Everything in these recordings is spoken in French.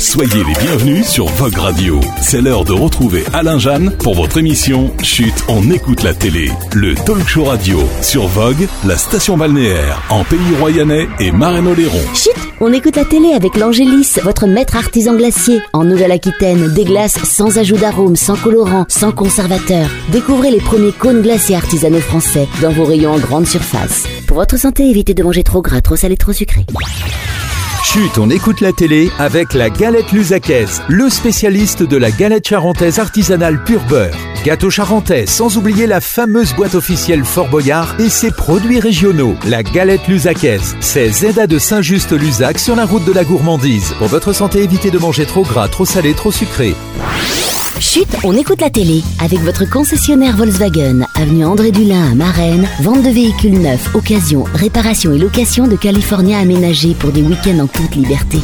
Soyez les bienvenus sur Vogue Radio. C'est l'heure de retrouver Alain Jeanne pour votre émission Chut, on écoute la télé. Le talk show radio sur Vogue, la station balnéaire en Pays Royannais et Marraine-Oléron. Chut, on écoute la télé avec l'Angélis, votre maître artisan glacier. En Nouvelle-Aquitaine, des glaces sans ajout d'arôme, sans colorant, sans conservateur. Découvrez les premiers cônes glacés artisanaux français dans vos rayons en grande surface. Pour votre santé, évitez de manger trop gras, trop salé, trop sucré. Chut, on écoute la télé avec la galette Luzacaise, le spécialiste de la galette charentaise artisanale pur beurre. Gâteau charentais, sans oublier la fameuse boîte officielle Fort Boyard et ses produits régionaux. La galette Luzacaise, c'est Zeda de Saint-Just-Luzac sur la route de la gourmandise. Pour votre santé, évitez de manger trop gras, trop salé, trop sucré. Chut, on écoute la télé avec votre concessionnaire Volkswagen, avenue André Dulin à Marennes, vente de véhicules neufs, occasion, réparation et location de California aménagés pour des week-ends en toute liberté.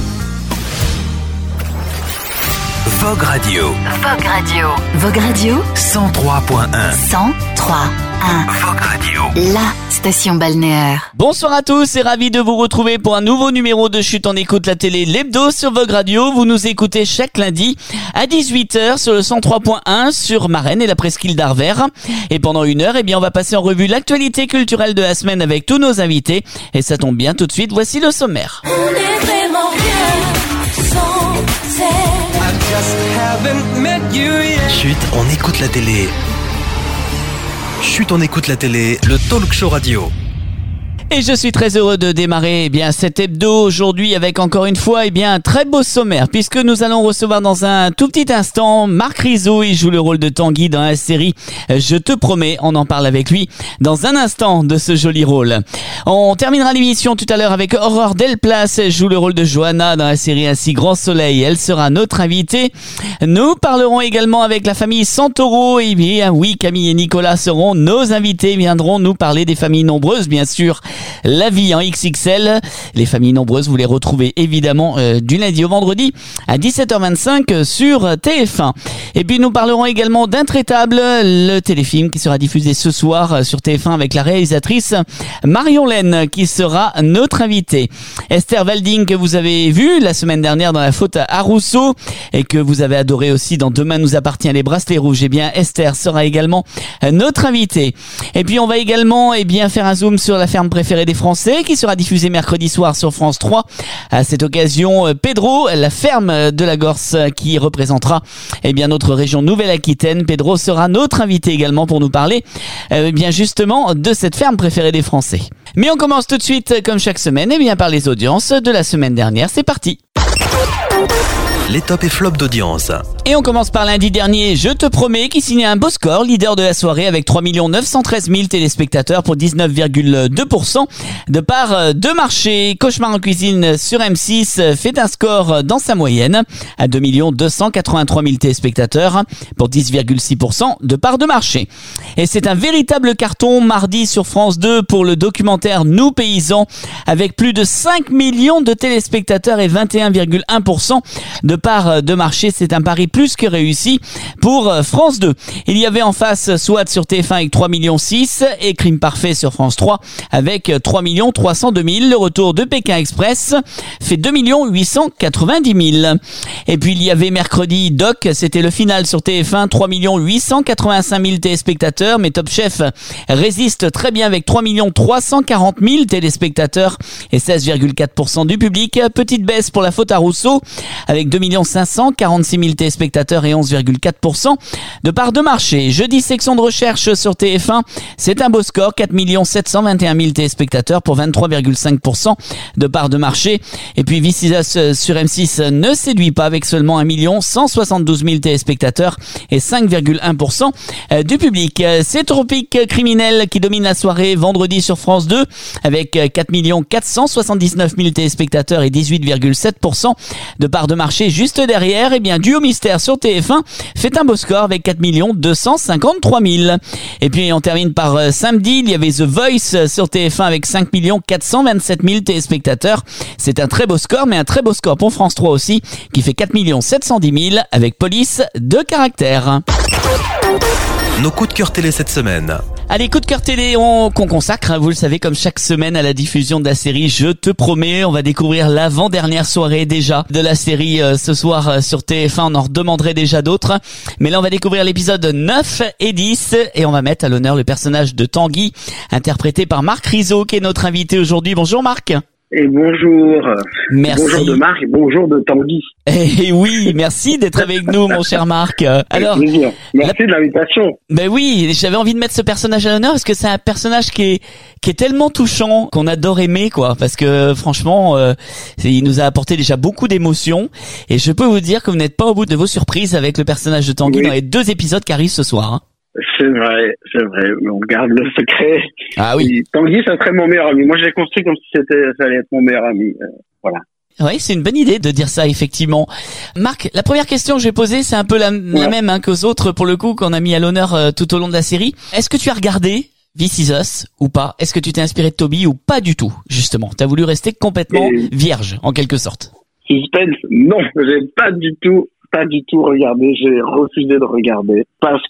Vogue Radio. Vogue Radio. Vogue Radio 103.1. 103.1. Vogue Radio. La station balnéaire. Bonsoir à tous et ravi de vous retrouver pour un nouveau numéro de Chut, on écoute la télé, l'hebdo sur Vogue Radio. Vous nous écoutez chaque lundi à 18h sur le 103.1 sur Marennes et la presqu'île d'Arvers. Et pendant une heure, on va passer en revue l'actualité culturelle de la semaine avec tous nos invités. Et ça tombe bien, tout de suite, voici le sommaire. On est vraiment bien sans Chut, on écoute la télé. Chut, on écoute la télé, le talk show radio. Et je suis très heureux de démarrer cet hebdo aujourd'hui avec encore une fois un très beau sommaire puisque nous allons recevoir dans un tout petit instant Marc Rizzo. Il joue le rôle de Tanguy dans la série Je te promets. On en parle avec lui dans un instant de ce joli rôle. On terminera l'émission tout à l'heure avec Aurore Delplace. Elle joue le rôle de Johanna dans la série Ainsi Grand Soleil. Elle sera notre invitée. Nous parlerons également avec la famille Santoro. Et bien oui, Camille et Nicolas seront nos invités. Ils viendront nous parler des familles nombreuses, bien sûr. La vie en XXL. Les familles nombreuses, vous les retrouvez évidemment du lundi au vendredi à 17h25 sur TF1. Et puis nous parlerons également d'Intraitable, le téléfilm qui sera diffusé ce soir sur TF1 avec la réalisatrice Marion Laine qui sera notre invitée. Esther Walding que vous avez vu la semaine dernière dans La faute à Rousseau et que vous avez adoré aussi dans Demain nous appartient les bracelets rouges. Esther sera également notre invitée. Et puis on va également faire un zoom sur La ferme préférée des Français qui sera diffusée mercredi soir sur France 3. À cette occasion, Pedro, la ferme de la Gorse qui représentera notre région Nouvelle-Aquitaine. Pedro sera notre invité également pour nous parler justement de cette ferme préférée des Français. Mais on commence tout de suite comme chaque semaine par les audiences de la semaine dernière. C'est parti. Les tops et flops d'audience. Et on commence par lundi dernier, Je te promets, qui signait un beau score, leader de la soirée avec 3 913 000 téléspectateurs pour 19,2% de part de marché. Cauchemar en cuisine sur M6 fait un score dans sa moyenne à 2 283 000 téléspectateurs pour 10,6% de part de marché. Et c'est un véritable carton mardi sur France 2 pour le documentaire Nous paysans avec plus de 5 millions de téléspectateurs et 21,1% de part de marché. C'est un pari plus que réussi pour France 2. Il y avait en face SWAT sur TF1 avec 3,6 millions et Crime Parfait sur France 3 avec 3 302 000. Le retour de Pékin Express fait 2 890 000. Et puis il y avait mercredi Doc, c'était le final sur TF1, 3 885 000 téléspectateurs, mais Top Chef résiste très bien avec 3 340 000 téléspectateurs et 16,4% du public. Petite baisse pour La faute à Rousseau avec 2 546 000 téléspectateurs et 11,4% de part de marché. Jeudi, section de recherche sur TF1, c'est un beau score, 4 721 000 téléspectateurs pour 23,5% de part de marché. Et puis This Is Us sur M6 ne séduit pas avec seulement 1 172 000 téléspectateurs et 5,1% du public. C'est Tropique Criminel qui domine la soirée vendredi sur France 2 avec 4 479 000 téléspectateurs et 18,7% de part de marché. Juste derrière, Duo Mystère sur TF1 fait un beau score avec 4 253 000. Et puis on termine par samedi, il y avait The Voice sur TF1 avec 5 427 000 téléspectateurs. C'est un très beau score, mais un très beau score pour France 3 aussi, qui fait 4 710 000 avec Police de caractère. Nos coups de cœur télé cette semaine. Allez, coup de cœur télé qu'on consacre, vous le savez, comme chaque semaine à la diffusion de la série Je te promets. On va découvrir l'avant-dernière soirée déjà de la série ce soir sur TF1. On en redemanderait déjà d'autres. Mais là, on va découvrir l'épisode 9 et 10 et on va mettre à l'honneur le personnage de Tanguy, interprété par Marc Rizzo, qui est notre invité aujourd'hui. Bonjour Marc. Et bonjour. Merci. Bonjour de Marc et bonjour de Tanguy. Et oui, merci d'être avec nous, mon cher Marc. Alors, merci de l'invitation. Ben oui, j'avais envie de mettre ce personnage à l'honneur parce que c'est un personnage qui est tellement touchant qu'on adore aimer, quoi. Parce que franchement, il nous a apporté déjà beaucoup d'émotions. Et je peux vous dire que vous n'êtes pas au bout de vos surprises avec le personnage de Tanguy dans les 2 épisodes qui arrivent ce soir. Hein. C'est vrai, mais on garde le secret. Ah oui. Et Tanguy, ça serait mon meilleur ami. Moi, je l'ai construit comme si ça allait être mon meilleur ami. Voilà. Oui, c'est une bonne idée de dire ça, effectivement. Marc, la première question que je vais poser, c'est un peu la même qu'aux autres, pour le coup, qu'on a mis à l'honneur tout au long de la série. Est-ce que tu as regardé This Is Us ou pas? Est-ce que tu t'es inspiré de Toby ou pas du tout, justement? T'as voulu rester complètement vierge, en quelque sorte. Suspense, non, j'ai pas du tout regardé, j'ai refusé de regarder parce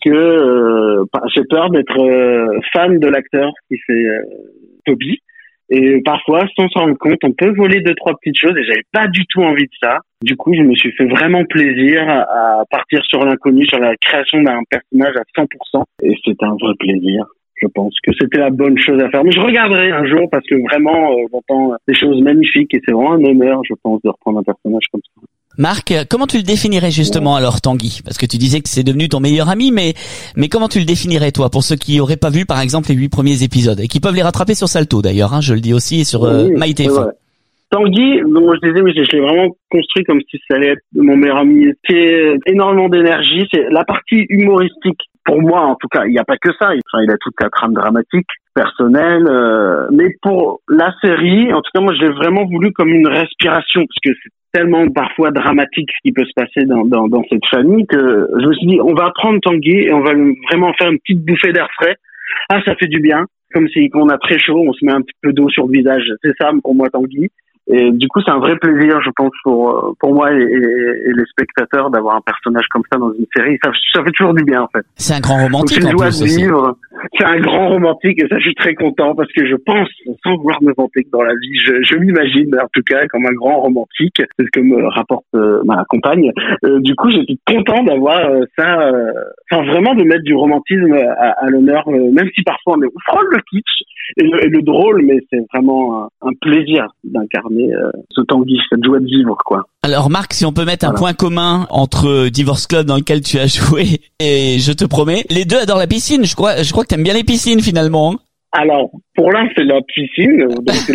que j'ai peur d'être fan de l'acteur qui fait Toby. Et parfois, sans s'en rendre compte, on peut voler 2-3 petites choses et j'avais pas du tout envie de ça. Du coup, je me suis fait vraiment plaisir à partir sur l'inconnu, sur la création d'un personnage à 100%. Et c'était un vrai plaisir. Je pense que c'était la bonne chose à faire. Mais je regarderai un jour parce que vraiment, j'entends des choses magnifiques et c'est vraiment un honneur, je pense, de reprendre un personnage comme ça. Marc, comment tu le définirais justement alors, Tanguy? Parce que tu disais que c'est devenu ton meilleur ami, mais comment tu le définirais, toi, pour ceux qui auraient pas vu, par exemple, les 8 premiers épisodes et qui peuvent les rattraper sur Salto, d'ailleurs, hein, je le dis aussi, sur MyTF1. Tanguy, donc je disais, oui, je l'ai vraiment construit comme si ça allait être mon meilleur ami. C'est énormément d'énergie, c'est la partie humoristique. Pour moi, en tout cas, il n'y a pas que ça. Il a toute la trame dramatique, personnelle. Mais pour la série, en tout cas, moi, je l'ai vraiment voulu comme une respiration, parce que c'est tellement parfois dramatique ce qui peut se passer dans cette famille que je me suis dit, on va prendre Tanguy et on va vraiment faire une petite bouffée d'air frais. Ah, ça fait du bien. Comme si quand on a très chaud, on se met un petit peu d'eau sur le visage. C'est ça pour moi, Tanguy. Et du coup, c'est un vrai plaisir, je pense, pour moi et les spectateurs d'avoir un personnage comme ça dans une série. Ça fait toujours du bien, en fait. C'est un grand romantique, en plus, aussi. C'est un grand romantique et ça, je suis très content parce que je pense, sans vouloir me vanter, que dans la vie, je m'imagine, en tout cas, comme un grand romantique. C'est ce que me rapporte ma compagne. Du coup, j'étais content d'avoir ça, vraiment de mettre du romantisme à l'honneur, même si parfois on frôle le kitsch et le drôle, mais c'est vraiment un plaisir d'incarner ce Tanguy, cette joie de vivre, quoi. Alors Marc, si on peut mettre un point commun entre Divorce Club dans lequel tu as joué et Je te promets, les deux adorent la piscine. Je crois que t'aimes bien les piscines finalement. Alors, pour l'un, c'est la piscine, donc c'est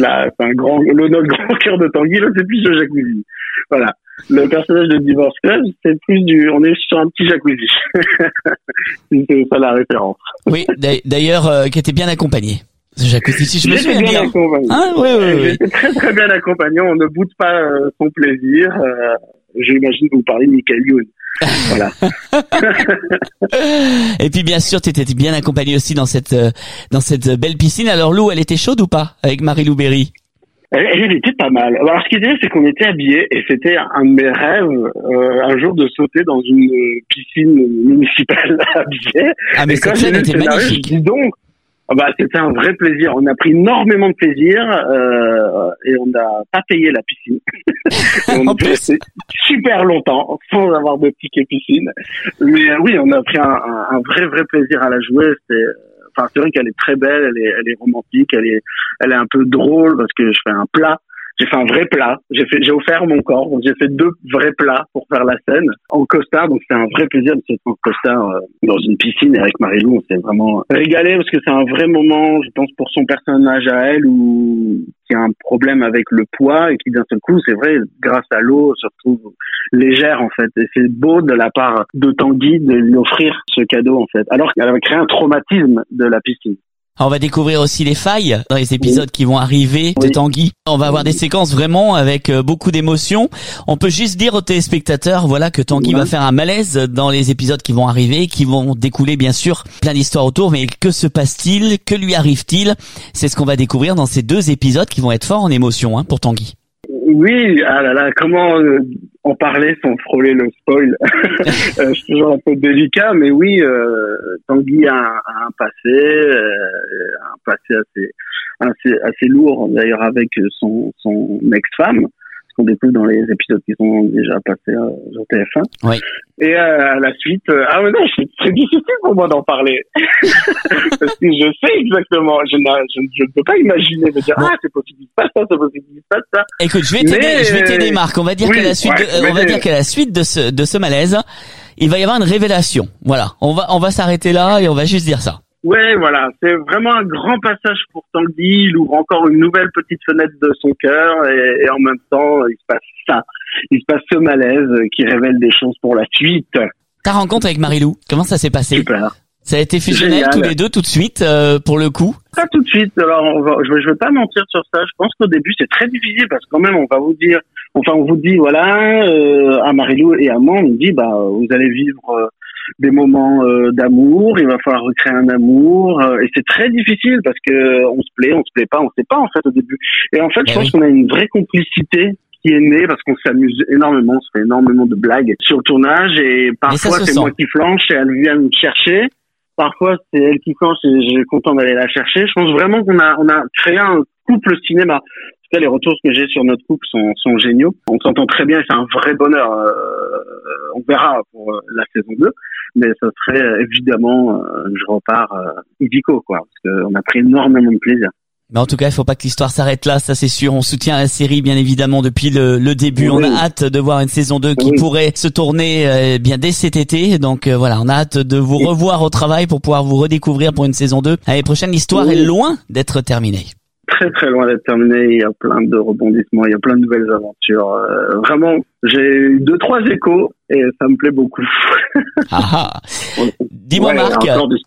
notre grand cœur de Tanguy, là, c'est plus le jacuzzi. Voilà. Le personnage de Divorce Club, c'est plus on est sur un petit jacuzzi. C'est ça la référence. Oui, d'ailleurs, qui était bien accompagné. Ce jacuzzi, si je me souviens bien. Accompagné. Ah, oui. J'étais très très bien accompagné, on ne boude pas son plaisir. J'imagine que vous parlez de Michael Youn. Voilà. Et puis bien sûr, tu étais bien accompagné aussi dans cette belle piscine. Alors Lou, elle était chaude ou pas avec Marie-Lou Berry? Elle était pas mal. Alors ce qui est bien, c'est qu'on était habillés et c'était un de mes rêves un jour de sauter dans une piscine municipale habillée. Ah mais cette scène était magnifique. Dis donc. C'était un vrai plaisir. On a pris énormément de plaisir et on n'a pas payé la piscine. On a resté super longtemps sans avoir de ticket piscine. Mais oui, on a pris un vrai plaisir à la jouer. C'est vrai qu'elle est très belle, elle est romantique, elle est un peu drôle parce que je fais un plat. J'ai fait un vrai plat. J'ai offert mon corps. Donc j'ai fait 2 vrais plats pour faire la scène en costard. Donc c'est un vrai plaisir de se en costard dans une piscine. Et avec Marie-Lou, on s'est vraiment régalé parce que c'est un vrai moment, je pense, pour son personnage à elle qui a un problème avec le poids et qui d'un seul coup, c'est vrai, grâce à l'eau, se retrouve légère en fait. Et c'est beau de la part de Tanguy de lui offrir ce cadeau en fait. Alors qu'elle avait créé un traumatisme de la piscine. On va découvrir aussi les failles dans les épisodes qui vont arriver de Tanguy. On va avoir des séquences vraiment avec beaucoup d'émotions. On peut juste dire aux téléspectateurs, voilà, que Tanguy va faire un malaise dans les épisodes qui vont arriver, qui vont découler bien sûr plein d'histoires autour. Mais que se passe-t-il? Que lui arrive-t-il? C'est ce qu'on va découvrir dans ces 2 épisodes qui vont être forts en émotion, pour Tanguy. Oui, ah là là, comment en parler sans frôler le spoil. C'est toujours un peu délicat, mais oui, Tanguy a un passé assez lourd d'ailleurs avec son ex-femme. Qu'on découvre dans les épisodes qui sont déjà passés sur TF1. Oui. Et à la suite, mais non, c'est difficile pour moi d'en parler. Parce que je sais exactement, je ne peux pas imaginer de dire, c'est possible qu'il se passe ça, c'est possible qu'il se passe ça. Écoute, je vais t'aider, Marc. On va dire qu'à la suite de ce malaise, il va y avoir une révélation. Voilà. On va s'arrêter là et on va juste dire ça. Ouais, voilà, c'est vraiment un grand passage pour Tanguy. Il ouvre encore une nouvelle petite fenêtre de son cœur et en même temps, il se passe ça. Il se passe ce malaise qui révèle des choses pour la suite. Ta rencontre avec Marie-Lou, comment ça s'est passé? Super. Ça a été fusionnel. Génial. Tous les deux tout de suite pour le coup? Pas tout de suite. Alors je vais pas mentir sur ça. Je pense qu'au début c'est très difficile parce que quand même on vous dit voilà à Marie-Lou et à moi on nous dit vous allez vivre des moments d'amour, il va falloir recréer un amour et c'est très difficile parce que on se plaît pas, on sait pas en fait au début. Et en fait, je pense qu'on a une vraie complicité qui est née parce qu'on s'amuse énormément, on se fait énormément de blagues sur le tournage et parfois c'est moi qui flanche et elle vient me chercher. Parfois c'est elle qui flanche et je suis content d'aller la chercher. Je pense vraiment qu'on a créé un couple cinéma. En tout cas, les retours que j'ai sur notre couple sont géniaux. On s'entend très bien et c'est un vrai bonheur. On verra pour la saison 2. Mais ça serait évidemment, je repars illico, quoi. Parce qu'on a pris énormément de plaisir. Mais en tout cas, il faut pas que l'histoire s'arrête là, ça c'est sûr. On soutient la série, bien évidemment, depuis le début. Oui. On a hâte de voir une saison 2 qui pourrait se tourner bien dès cet été. Donc voilà, on a hâte de vous revoir au travail pour pouvoir vous redécouvrir pour une saison 2. L'année prochaine, l'histoire est loin d'être terminée. Très très loin d'être terminé, il y a plein de rebondissements, il y a plein de nouvelles aventures. Vraiment, j'ai eu 2-3 échos et ça me plaît beaucoup. Dis-moi Marc,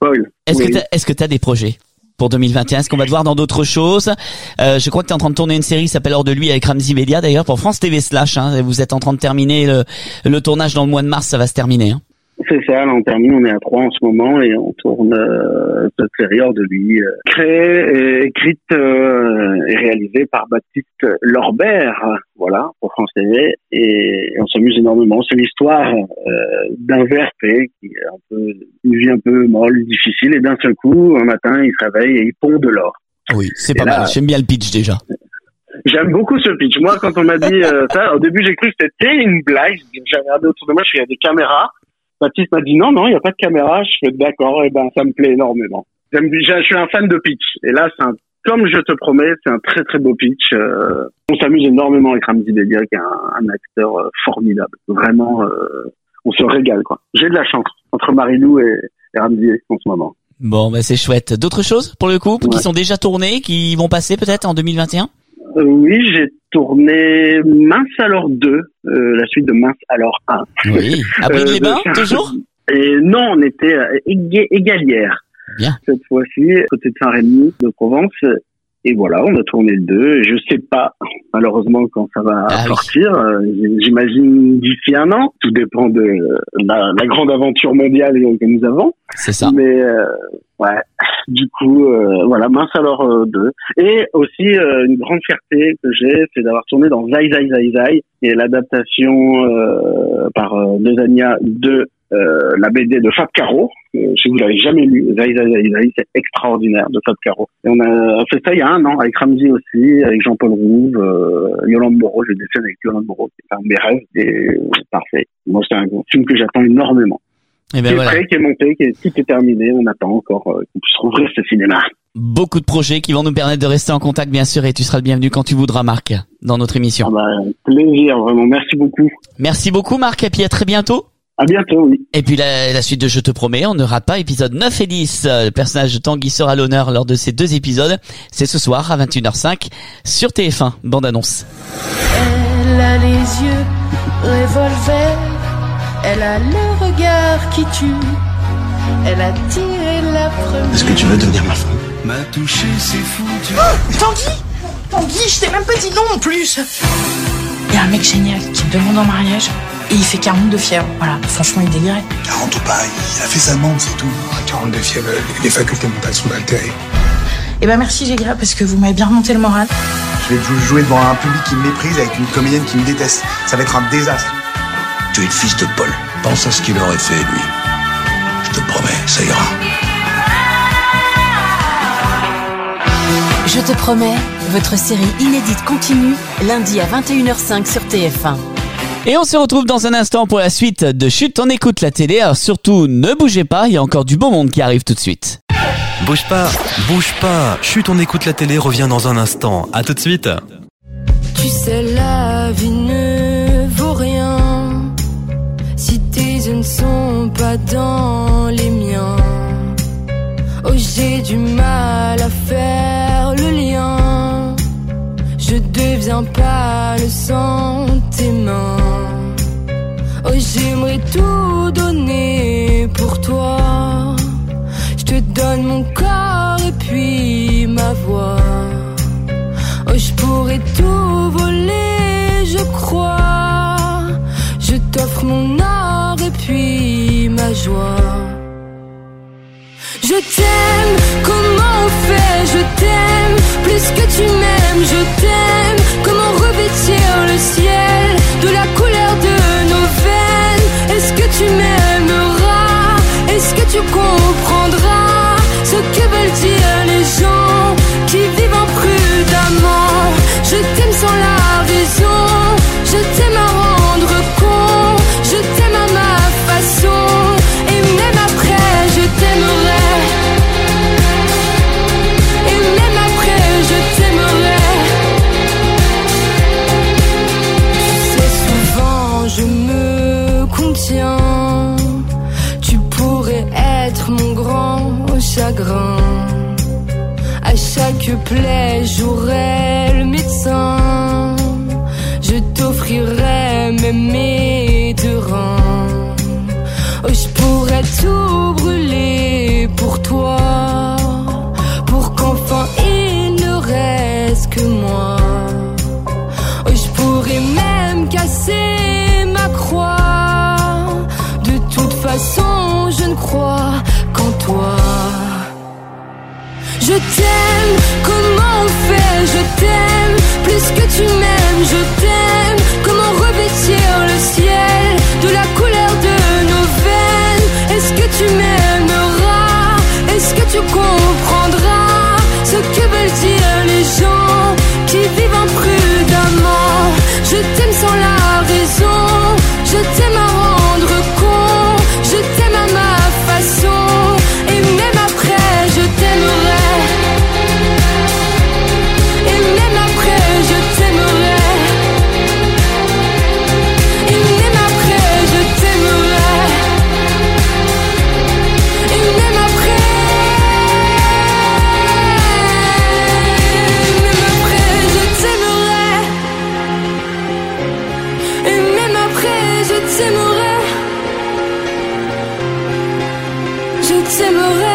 est-ce que tu as des projets pour 2021? Est-ce qu'on va te voir dans d'autres choses? Je crois que tu es en train de tourner une série qui s'appelle Hors de lui avec Ramzy Bedia d'ailleurs pour France TV /. Vous êtes en train de terminer le tournage dans le mois de mars, ça va se terminer. C'est ça, là on termine, on est à 3 en ce moment et on tourne cette série Hors de lui, créée et écrite et réalisée par Baptiste Lorbert, voilà, pour France TV, et on s'amuse énormément. C'est l'histoire d'un VRP qui est une vie un peu molle, difficile, et d'un seul coup, un matin, il se réveille et il pond de l'or. Oui, c'est pas mal, j'aime bien le pitch déjà. J'aime beaucoup ce pitch. Moi, quand on m'a dit ça, au début j'ai cru que c'était une blague, j'ai regardé autour de moi, il y a des caméras. Baptiste m'a dit non, il n'y a pas de caméra. Je fais d'accord, et ça me plaît énormément. Je suis un fan de pitch. Et là, comme je te promets, c'est un très très beau pitch. On s'amuse énormément avec Ramzy Bedia, qui est un acteur formidable. Vraiment, on se régale, quoi. J'ai de la chance entre Marie-Lou et Ramzy en ce moment. Bon, c'est chouette. D'autres choses pour le coup, qui sont déjà tournées, qui vont passer peut-être en 2021? Oui, j'ai tourné Mince alors 2, la suite de Mince alors 1. Oui, à Brive-les-Bains, toujours? Et non, on était à Égalière. Bien. Cette fois-ci, côté de Saint-Rémy, de Provence. Et voilà, on a tourné le 2. Je sais pas, malheureusement, quand ça va sortir. J'imagine d'ici 1 an. Tout dépend de la grande aventure mondiale que nous avons. C'est ça. Mais ouais, du coup, voilà, Mince alors 2. Et aussi, une grande fierté que j'ai, c'est d'avoir tourné dans Zai Zai Zai Zai, et l'adaptation par Dezania de la BD de Fab Caro. Je sais que vous l'avez jamais lu. Zai Zai Zai Zai, c'est extraordinaire, de Fab Caro. Et on a fait ça il y a 1 an, avec Ramzy aussi, avec Jean-Paul Rouve, Yolande Moreau. Je dessine avec Yolande Moreau, c'est un de mes rêves, et parfait. Moi, c'est un film que j'attends énormément. Et ben voilà. Qui est monté, tout est terminé. On attend encore qu'on puisse rouvrir ce cinéma. Beaucoup de projets qui vont nous permettre de rester en contact, bien sûr, et tu seras le bienvenu quand tu voudras, Marc, dans notre émission. Plaisir, vraiment. Merci beaucoup. Merci beaucoup, Marc, et puis à très bientôt. À bientôt, oui. Et puis la suite de Je te promets, on ne rate pas épisode 9 et 10. Le personnage de Tanguy sera à l'honneur lors de ces 2 épisodes. C'est ce soir à 21h05 sur TF1. Bande annonce. Elle a les yeux revolver, elle a le regard qui tue, elle a tiré la première. Est-ce que tu veux devenir ma femme? M'a touché, c'est fou, tu Tanguy, je t'ai même pas dit non en plus. Il y a un mec génial qui me demande en mariage. Et il fait 40 de fièvre. Voilà, franchement, il délirait. 40 ou pas, il a fait sa demande, c'est tout. 40 de fièvre, les facultés mentales sont altérées. Eh ben merci, les gars, parce que vous m'avez bien remonté le moral. Je vais jouer devant un public qui me méprise avec une comédienne qui me déteste. Ça va être un désastre. Tu es le fils de Paul. Pense à ce qu'il aurait fait, lui. Je te promets, ça ira. Je te promets, votre série inédite continue, lundi à 21h05 sur TF1. Et on se retrouve dans un instant pour la suite de Chut, on écoute la télé. Alors surtout, ne bougez pas, il y a encore du beau monde qui arrive tout de suite. Bouge pas. Chut, on écoute la télé revient dans un instant. À tout de suite. Tu sais, la vie ne vaut rien si tes yeux ne sont pas dans les miens. Oh, j'ai du mal à faire le lien. Je deviens pâle sans tes mains. Oh, j'aimerais tout donner pour toi. Je te donne mon corps et puis ma voix. Oh, je pourrais tout voler, je crois. Je t'offre mon or et puis ma joie. Je t'aime, comment on fait? Je t'aime, plus que tu m'aimes, je t'aime. Comment revêtir le ciel de la couleur de nos veines? Est-ce que tu m'aimeras? Est-ce que tu comprendras ce que veulent dire les gens qui vivent imprudemment? Je t'aime sans la raison, je t'aime à rendre compte, je t'aime à ma façon, et même après je t'aimerai. Et même après je t'aimerai. Tu sais, souvent je me contiens. Tu pourrais être mon grand chagrin. À chaque plaie j'aurai le médecin. Je t'offrirai même mes deux reins. Oh, je pourrais tout brûler pour toi, pour qu'enfin il ne reste que moi. Oh, je pourrais même casser ma croix. De toute façon je ne crois qu'en toi. Je t'aime, comment on fait? Je t'aime, plus que tu m'aimes, je t'aime. Comment revêtir le ciel de la couleur de nos veines? Est-ce que tu m'aimeras? Est-ce que tu comprendras ce que veulent dire les gens qui vivent imprudemment? Je t'aime sans la raison, je t'aime à rendre compte, je t'aime à ma façon, et même après je t'aimerai. Et même après je t'aimerai. Et même après je t'aimerai. Et même après. Même après je t'aimerai. Et même après je t'aimerai. Je t'aimerai.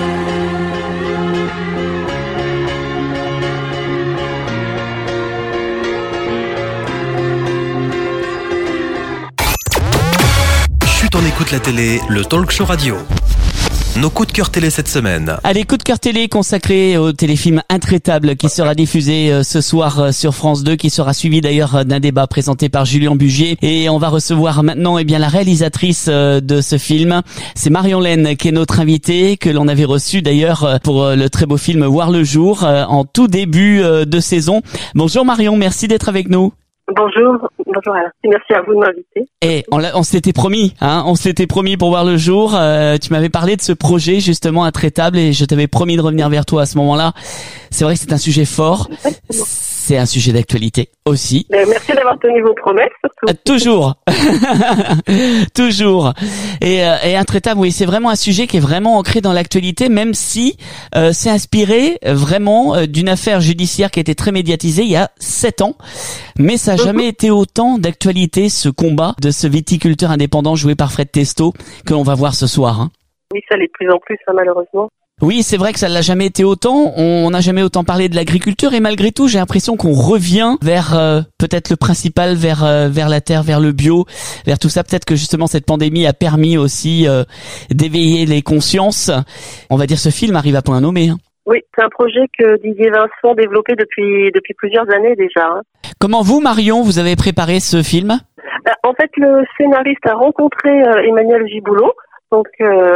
Chut, on écoute la télé, le talk show radio. Nos coups de cœur télé cette semaine. Allez, coup de cœur télé consacré au téléfilm Intraitable qui sera diffusé ce soir sur France 2, qui sera suivi d'ailleurs d'un débat présenté par Julien Bugier. Et on va recevoir maintenant la réalisatrice de ce film. C'est Marion Laine qui est notre invitée, que l'on avait reçue d'ailleurs pour le très beau film Voir le jour en tout début de saison. Bonjour Marion, merci d'être avec nous. Bonjour Alain. Merci à vous de m'inviter. Et on s'était promis, on s'était promis pour Voir le jour. Tu m'avais parlé de ce projet justement Intraitable et je t'avais promis de revenir vers toi à ce moment-là. C'est vrai que c'est un sujet fort. Exactement. C'est un sujet d'actualité aussi. Merci d'avoir tenu vos promesses. Surtout. Toujours. Toujours. Et Intraitable, oui, c'est vraiment un sujet qui est vraiment ancré dans l'actualité, même si c'est inspiré vraiment d'une affaire judiciaire qui a été très médiatisée il y a 7 ans. Mais ça n'a jamais été autant d'actualité, ce combat de ce viticulteur indépendant joué par Fred Testo, que l'on va voir ce soir. Oui, ça l'est de plus en plus, malheureusement. Oui, c'est vrai que ça l'a jamais été autant. On n'a jamais autant parlé de l'agriculture et malgré tout, j'ai l'impression qu'on revient vers peut-être le principal, vers la terre, vers le bio, vers tout ça. Peut-être que justement cette pandémie a permis aussi d'éveiller les consciences. On va dire ce film arrive à point nommé. Oui, c'est un projet que Didier Vincent développait depuis plusieurs années déjà. Hein. Comment vous, Marion, vous avez préparé ce film ? En fait, le scénariste a rencontré Emmanuel Giboulot, donc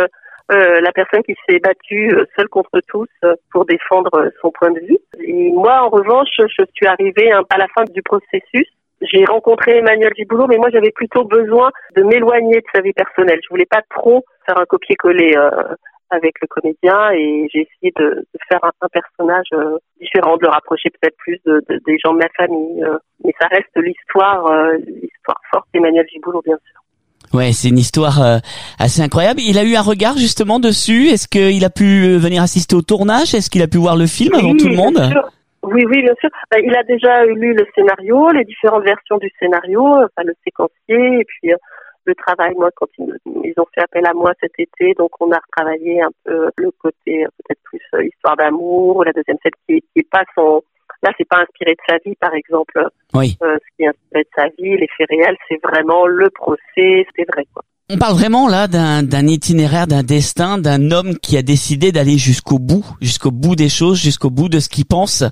la personne qui s'est battue seule contre tous pour défendre son point de vue. Et moi, en revanche, je suis arrivée à la fin du processus. J'ai rencontré Emmanuel Giboulot, mais moi, j'avais plutôt besoin de m'éloigner de sa vie personnelle. Je voulais pas trop faire un copier-coller avec le comédien, et j'ai essayé de faire un personnage différent, de le rapprocher peut-être plus des gens de ma famille. Mais ça reste l'histoire forte d'Emmanuel Giboulot, bien sûr. Ouais, c'est une histoire assez incroyable. Il a eu un regard justement dessus. Est-ce qu'il a pu venir assister au tournage ? Est-ce qu'il a pu voir le film avant tout le monde ? Bien sûr. Oui, bien sûr. Il a déjà lu le scénario, les différentes versions du scénario, le séquencier, et puis le travail. Moi, quand ils ont fait appel à moi cet été, donc on a retravaillé un peu le côté peut-être plus histoire d'amour, la deuxième scène qui est pas son... Là, c'est pas inspiré de sa vie, par exemple. Oui. Ce qui est inspiré de sa vie, les faits réels, c'est vraiment le procès, c'est vrai, quoi. On parle vraiment là d'un itinéraire, d'un destin, d'un homme qui a décidé d'aller jusqu'au bout des choses, jusqu'au bout de ce qu'il pense.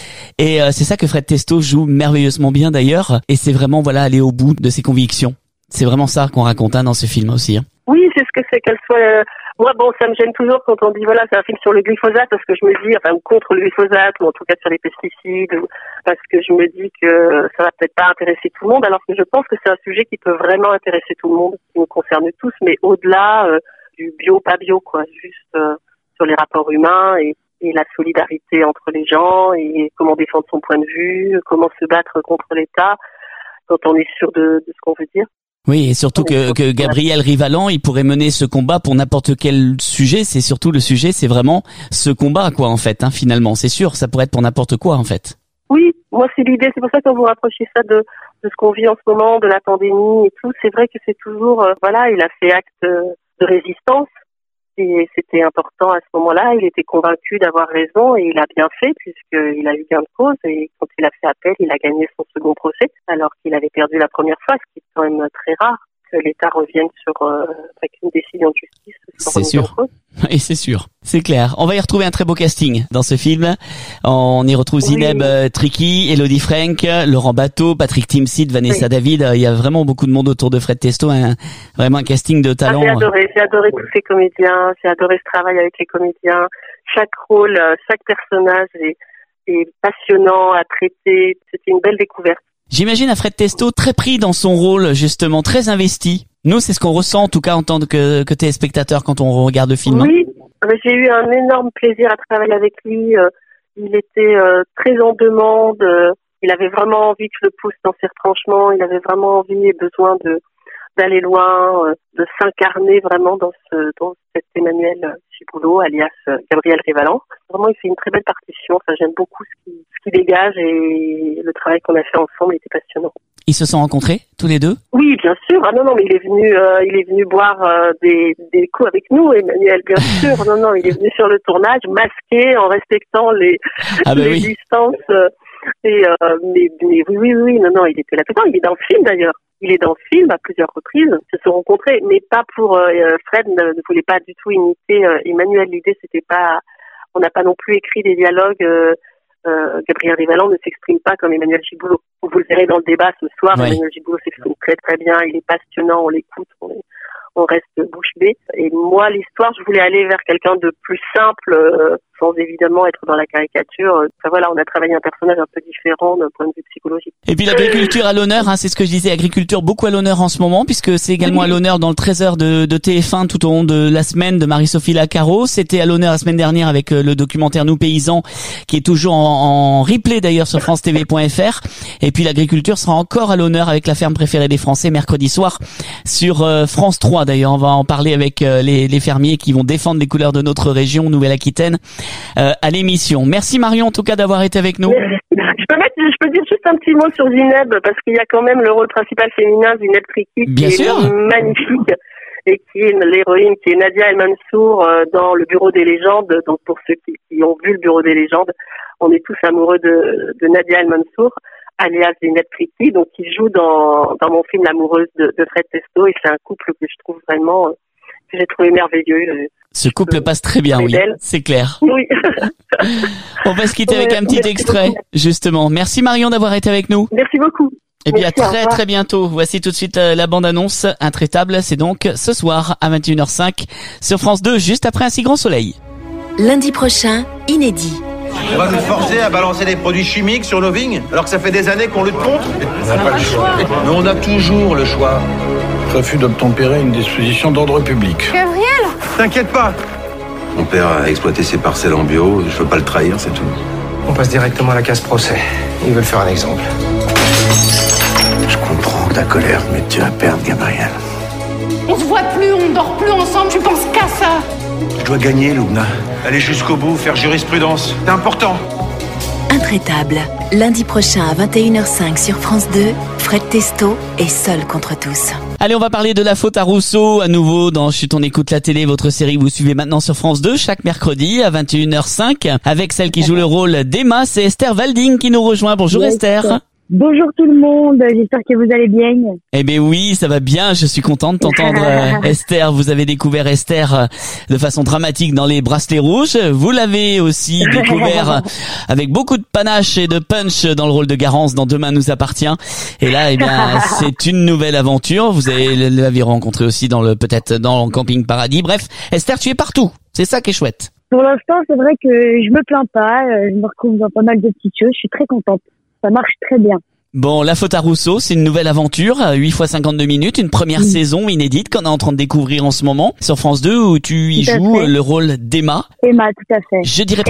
Et c'est ça que Fred Testo joue merveilleusement bien d'ailleurs. Et c'est vraiment aller au bout de ses convictions. C'est vraiment ça qu'on raconte dans ce film aussi. Hein. Oui, c'est ce que c'est qu'elle soit... Moi, ça me gêne toujours quand on dit, c'est un film sur le glyphosate, parce que je me dis, ou contre le glyphosate, ou en tout cas sur les pesticides, parce que je me dis que ça va peut-être pas intéresser tout le monde, alors que je pense que c'est un sujet qui peut vraiment intéresser tout le monde, qui nous concerne tous, mais au-delà du bio, pas bio, quoi, juste sur les rapports humains et la solidarité entre les gens, et comment défendre son point de vue, comment se battre contre l'État, quand on est sûr de ce qu'on veut dire. Oui, et surtout que Gabriel Rivalan, il pourrait mener ce combat pour n'importe quel sujet. C'est surtout le sujet, c'est vraiment ce combat, quoi, en fait, finalement. C'est sûr, ça pourrait être pour n'importe quoi, en fait. Oui, moi, c'est l'idée. C'est pour ça que quand vous rapprochez ça de ce qu'on vit en ce moment, de la pandémie et tout, c'est vrai que c'est toujours, il a fait acte de résistance. Et c'était important à ce moment-là. Il était convaincu d'avoir raison, et il a bien fait, puisqu'il a eu gain de cause, et quand il a fait appel, il a gagné son second procès, alors qu'il avait perdu la première fois, ce qui est quand même très rare, que l'État revienne avec une décision de justice. C'est sûr. Oui, c'est sûr. C'est clair. On va y retrouver un très beau casting dans ce film. On y retrouve Zineb Triki, Elodie Frank, Laurent Bateau, Patrick Timsit, Vanessa David. Il y a vraiment beaucoup de monde autour de Fred Testo. Vraiment un casting de talent. J'ai adoré tous ces comédiens. J'ai adoré ce travail avec les comédiens. Chaque rôle, chaque personnage est passionnant à traiter. C'était une belle découverte. J'imagine un Fred Testo très pris dans son rôle, justement, très investi. Nous, c'est ce qu'on ressent, en tout cas, en tant que téléspectateur, quand on regarde le film. Oui, j'ai eu un énorme plaisir à travailler avec lui. Il était très en demande. Il avait vraiment envie que je le pousse dans ses retranchements. Il avait vraiment envie et besoin d'aller loin, de s'incarner vraiment dans cet Emmanuel Giboulot, alias Gabriel Rivalan. Vraiment, il fait une très belle partition. J'aime beaucoup ce qu'il dégage, et le travail qu'on a fait ensemble était passionnant. Ils se sont rencontrés, tous les deux ? Oui, bien sûr. Ah non, mais il est venu boire des coups avec nous, Emmanuel, bien sûr. Non, il est venu sur le tournage, masqué, en respectant les distances. Mais oui, non, il était là tout le temps. Il est dans le film, d'ailleurs. Il est dans le film à plusieurs reprises. Ils se sont rencontrés, mais pas pour... Fred ne voulait pas du tout imiter Emmanuel. L'idée, c'était pas... On n'a pas non plus écrit des dialogues... Gabriel Rivalan ne s'exprime pas comme Emmanuel Giboulot. Vous le verrez dans le débat ce soir. Ouais. Emmanuel Giboulot s'exprime très très bien. Il est passionnant, on l'écoute, on reste bouche bée. Et moi, l'histoire, je voulais aller vers quelqu'un de plus simple, sans évidemment être dans la caricature. On a travaillé un personnage un peu différent d'un point de vue psychologique. Et puis l'agriculture à l'honneur, c'est ce que je disais, agriculture beaucoup à l'honneur en ce moment, puisque c'est également à l'honneur dans le 13h de TF1 tout au long de la semaine de Marie-Sophie Lacaro. C'était à l'honneur la semaine dernière avec le documentaire Nous Paysans, qui est toujours en replay d'ailleurs sur francetv.fr. Et puis l'agriculture sera encore à l'honneur avec la ferme préférée des Français mercredi soir sur France 3. D'ailleurs, on va en parler avec les fermiers qui vont défendre les couleurs de notre région Nouvelle-Aquitaine à l'émission. Merci Marion en tout cas d'avoir été avec nous. Je peux dire juste un petit mot sur Zineb, parce qu'il y a quand même le rôle principal féminin, Zineb Triki, qui est magnifique, et qui est l'héroïne, qui est Nadia El Mansour dans le Bureau des légendes. Donc pour ceux qui ont vu le Bureau des légendes, on est tous amoureux de Nadia El Mansour, alias Zineb Triki, donc qui joue dans mon film L'amoureuse de Fred Testo, et c'est un couple que je trouve vraiment j'ai trouvé merveilleux. Ce couple passe très bien, oui, c'est clair. Oui. On va se quitter avec un petit extrait, justement. Merci Marion d'avoir été avec nous. Merci beaucoup. Et puis à très bientôt. Voici tout de suite la bande-annonce Intraitable. C'est donc ce soir à 21h05 sur France 2, juste après Un si grand soleil. Lundi prochain, inédit. On va nous forcer à balancer des produits chimiques sur nos vignes, alors que ça fait des années qu'on lutte contre. On n'a pas le choix. Mais on a toujours le choix. Refus d'obtempérer une disposition d'ordre public. Gabriel! T'inquiète pas. Mon père a exploité ses parcelles en bio, je veux pas le trahir, c'est tout. On passe directement à la case procès. Ils veulent faire un exemple. Je comprends ta colère, mais tu vas perdre, Gabriel. On se voit plus, on dort plus ensemble, tu penses qu'à ça! Je dois gagner, Luna. Aller jusqu'au bout, faire jurisprudence. C'est important. Intraitable. Lundi prochain à 21h05 sur France 2, Fred Testo est seul contre tous. Allez, on va parler de La faute à Rousseau à nouveau dans Chut, on écoute la télé, votre série vous suivez maintenant sur France 2 chaque mercredi à 21h05 avec celle qui joue le rôle d'Emma, c'est Esther Walding qui nous rejoint. Bonjour Esther. Bonjour tout le monde, j'espère que vous allez bien. Eh bien oui, ça va bien, je suis content de t'entendre Esther. Vous avez découvert Esther de façon dramatique dans Les Bracelets Rouges. Vous l'avez aussi découvert avec beaucoup de panache et de punch dans le rôle de Garance dans Demain nous appartient. Et là, eh bien, c'est une nouvelle aventure. Vous l'avez rencontré aussi peut-être dans le Camping Paradis. Bref, Esther, tu es partout. C'est ça qui est chouette. Pour l'instant, c'est vrai que je me plains pas. Je me retrouve dans pas mal de petites choses. Je suis très contente. Ça marche très bien. Bon, La faute à Rousseau, c'est une nouvelle aventure, 8 x 52 minutes, une première saison inédite qu'on est en train de découvrir en ce moment sur France 2 où tu y joues le rôle d'Emma. Emma, tout à fait. Je dirais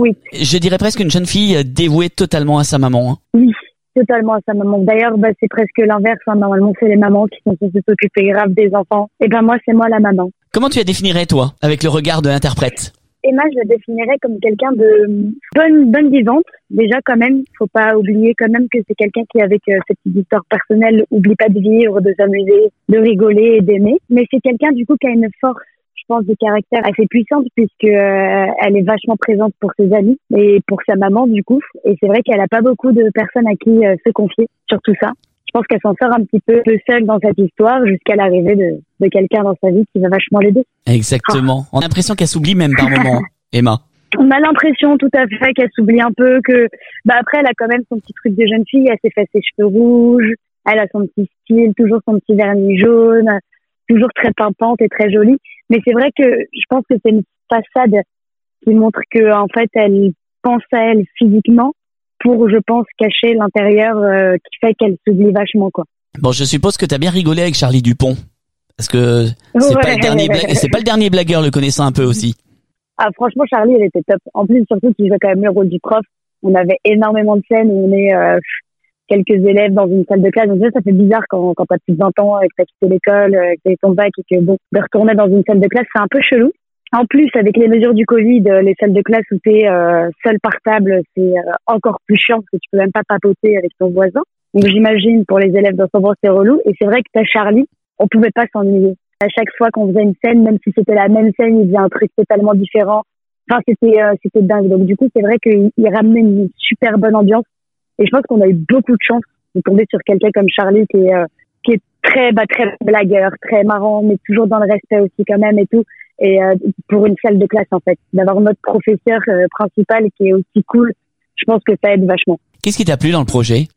presque une jeune fille dévouée totalement à sa maman. Hein. Oui, totalement à sa maman. D'ailleurs, c'est presque l'inverse. Hein. Normalement, c'est les mamans qui sont censées s'occuper grave des enfants. Et moi, c'est moi la maman. Comment tu la définirais, toi, avec le regard de l'interprète ? Emma, je la définirais comme quelqu'un de bonne vivante. Déjà, quand même, faut pas oublier quand même que c'est quelqu'un qui, avec cette histoire personnelle, oublie pas de vivre, de s'amuser, de rigoler et d'aimer. Mais c'est quelqu'un, du coup, qui a une force, je pense, de caractère assez puissante puisque elle est vachement présente pour ses amis et pour sa maman, du coup. Et c'est vrai qu'elle a pas beaucoup de personnes à qui se confier sur tout ça. Je pense qu'elle s'en sort un petit peu seule dans cette histoire jusqu'à l'arrivée de quelqu'un dans sa vie qui va vachement l'aider. Exactement. On a l'impression qu'elle s'oublie même par moment, Emma. On a l'impression tout à fait qu'elle s'oublie un peu, que après elle a quand même son petit truc de jeune fille, elle s'est fait ses cheveux rouges, elle a son petit style, toujours son petit vernis jaune, toujours très pimpante et très jolie. Mais c'est vrai que je pense que c'est une façade qui montre que en fait elle pense à elle physiquement pour, je pense, cacher l'intérieur qui fait qu'elle s'oublie vachement, quoi. Bon, je suppose que t'as bien rigolé avec Charlie Dupont. Parce que c'est pas le dernier blagueur, le connaissant un peu aussi. Ah, franchement, Charlie, elle était top. En plus, surtout qu'il jouait quand même le rôle du prof. On avait énormément de scènes où on est quelques élèves dans une salle de classe. Donc ça fait bizarre quand t'as plus de 20 ans et que t'as quitté l'école, que t'as eu ton bac et que de retourner dans une salle de classe, c'est un peu chelou. En plus, avec les mesures du Covid, les salles de classe où t'es seul par table, c'est encore plus chiant parce que tu peux même pas papoter avec ton voisin. Donc j'imagine pour les élèves dans son bord, c'est relou. Et c'est vrai que t'as Charlie, on pouvait pas s'ennuyer. À chaque fois qu'on faisait une scène, même si c'était la même scène, il faisait un truc totalement différent. Enfin, c'était dingue. Donc du coup, c'est vrai qu'il ramenait une super bonne ambiance. Et je pense qu'on a eu beaucoup de chance de tomber sur quelqu'un comme Charlie qui est très blagueur, très marrant, mais toujours dans le respect aussi quand même et tout. Et pour une salle de classe, en fait, d'avoir notre professeur principal qui est aussi cool, je pense que ça aide vachement. Qu'est-ce qui t'a plu dans le projet?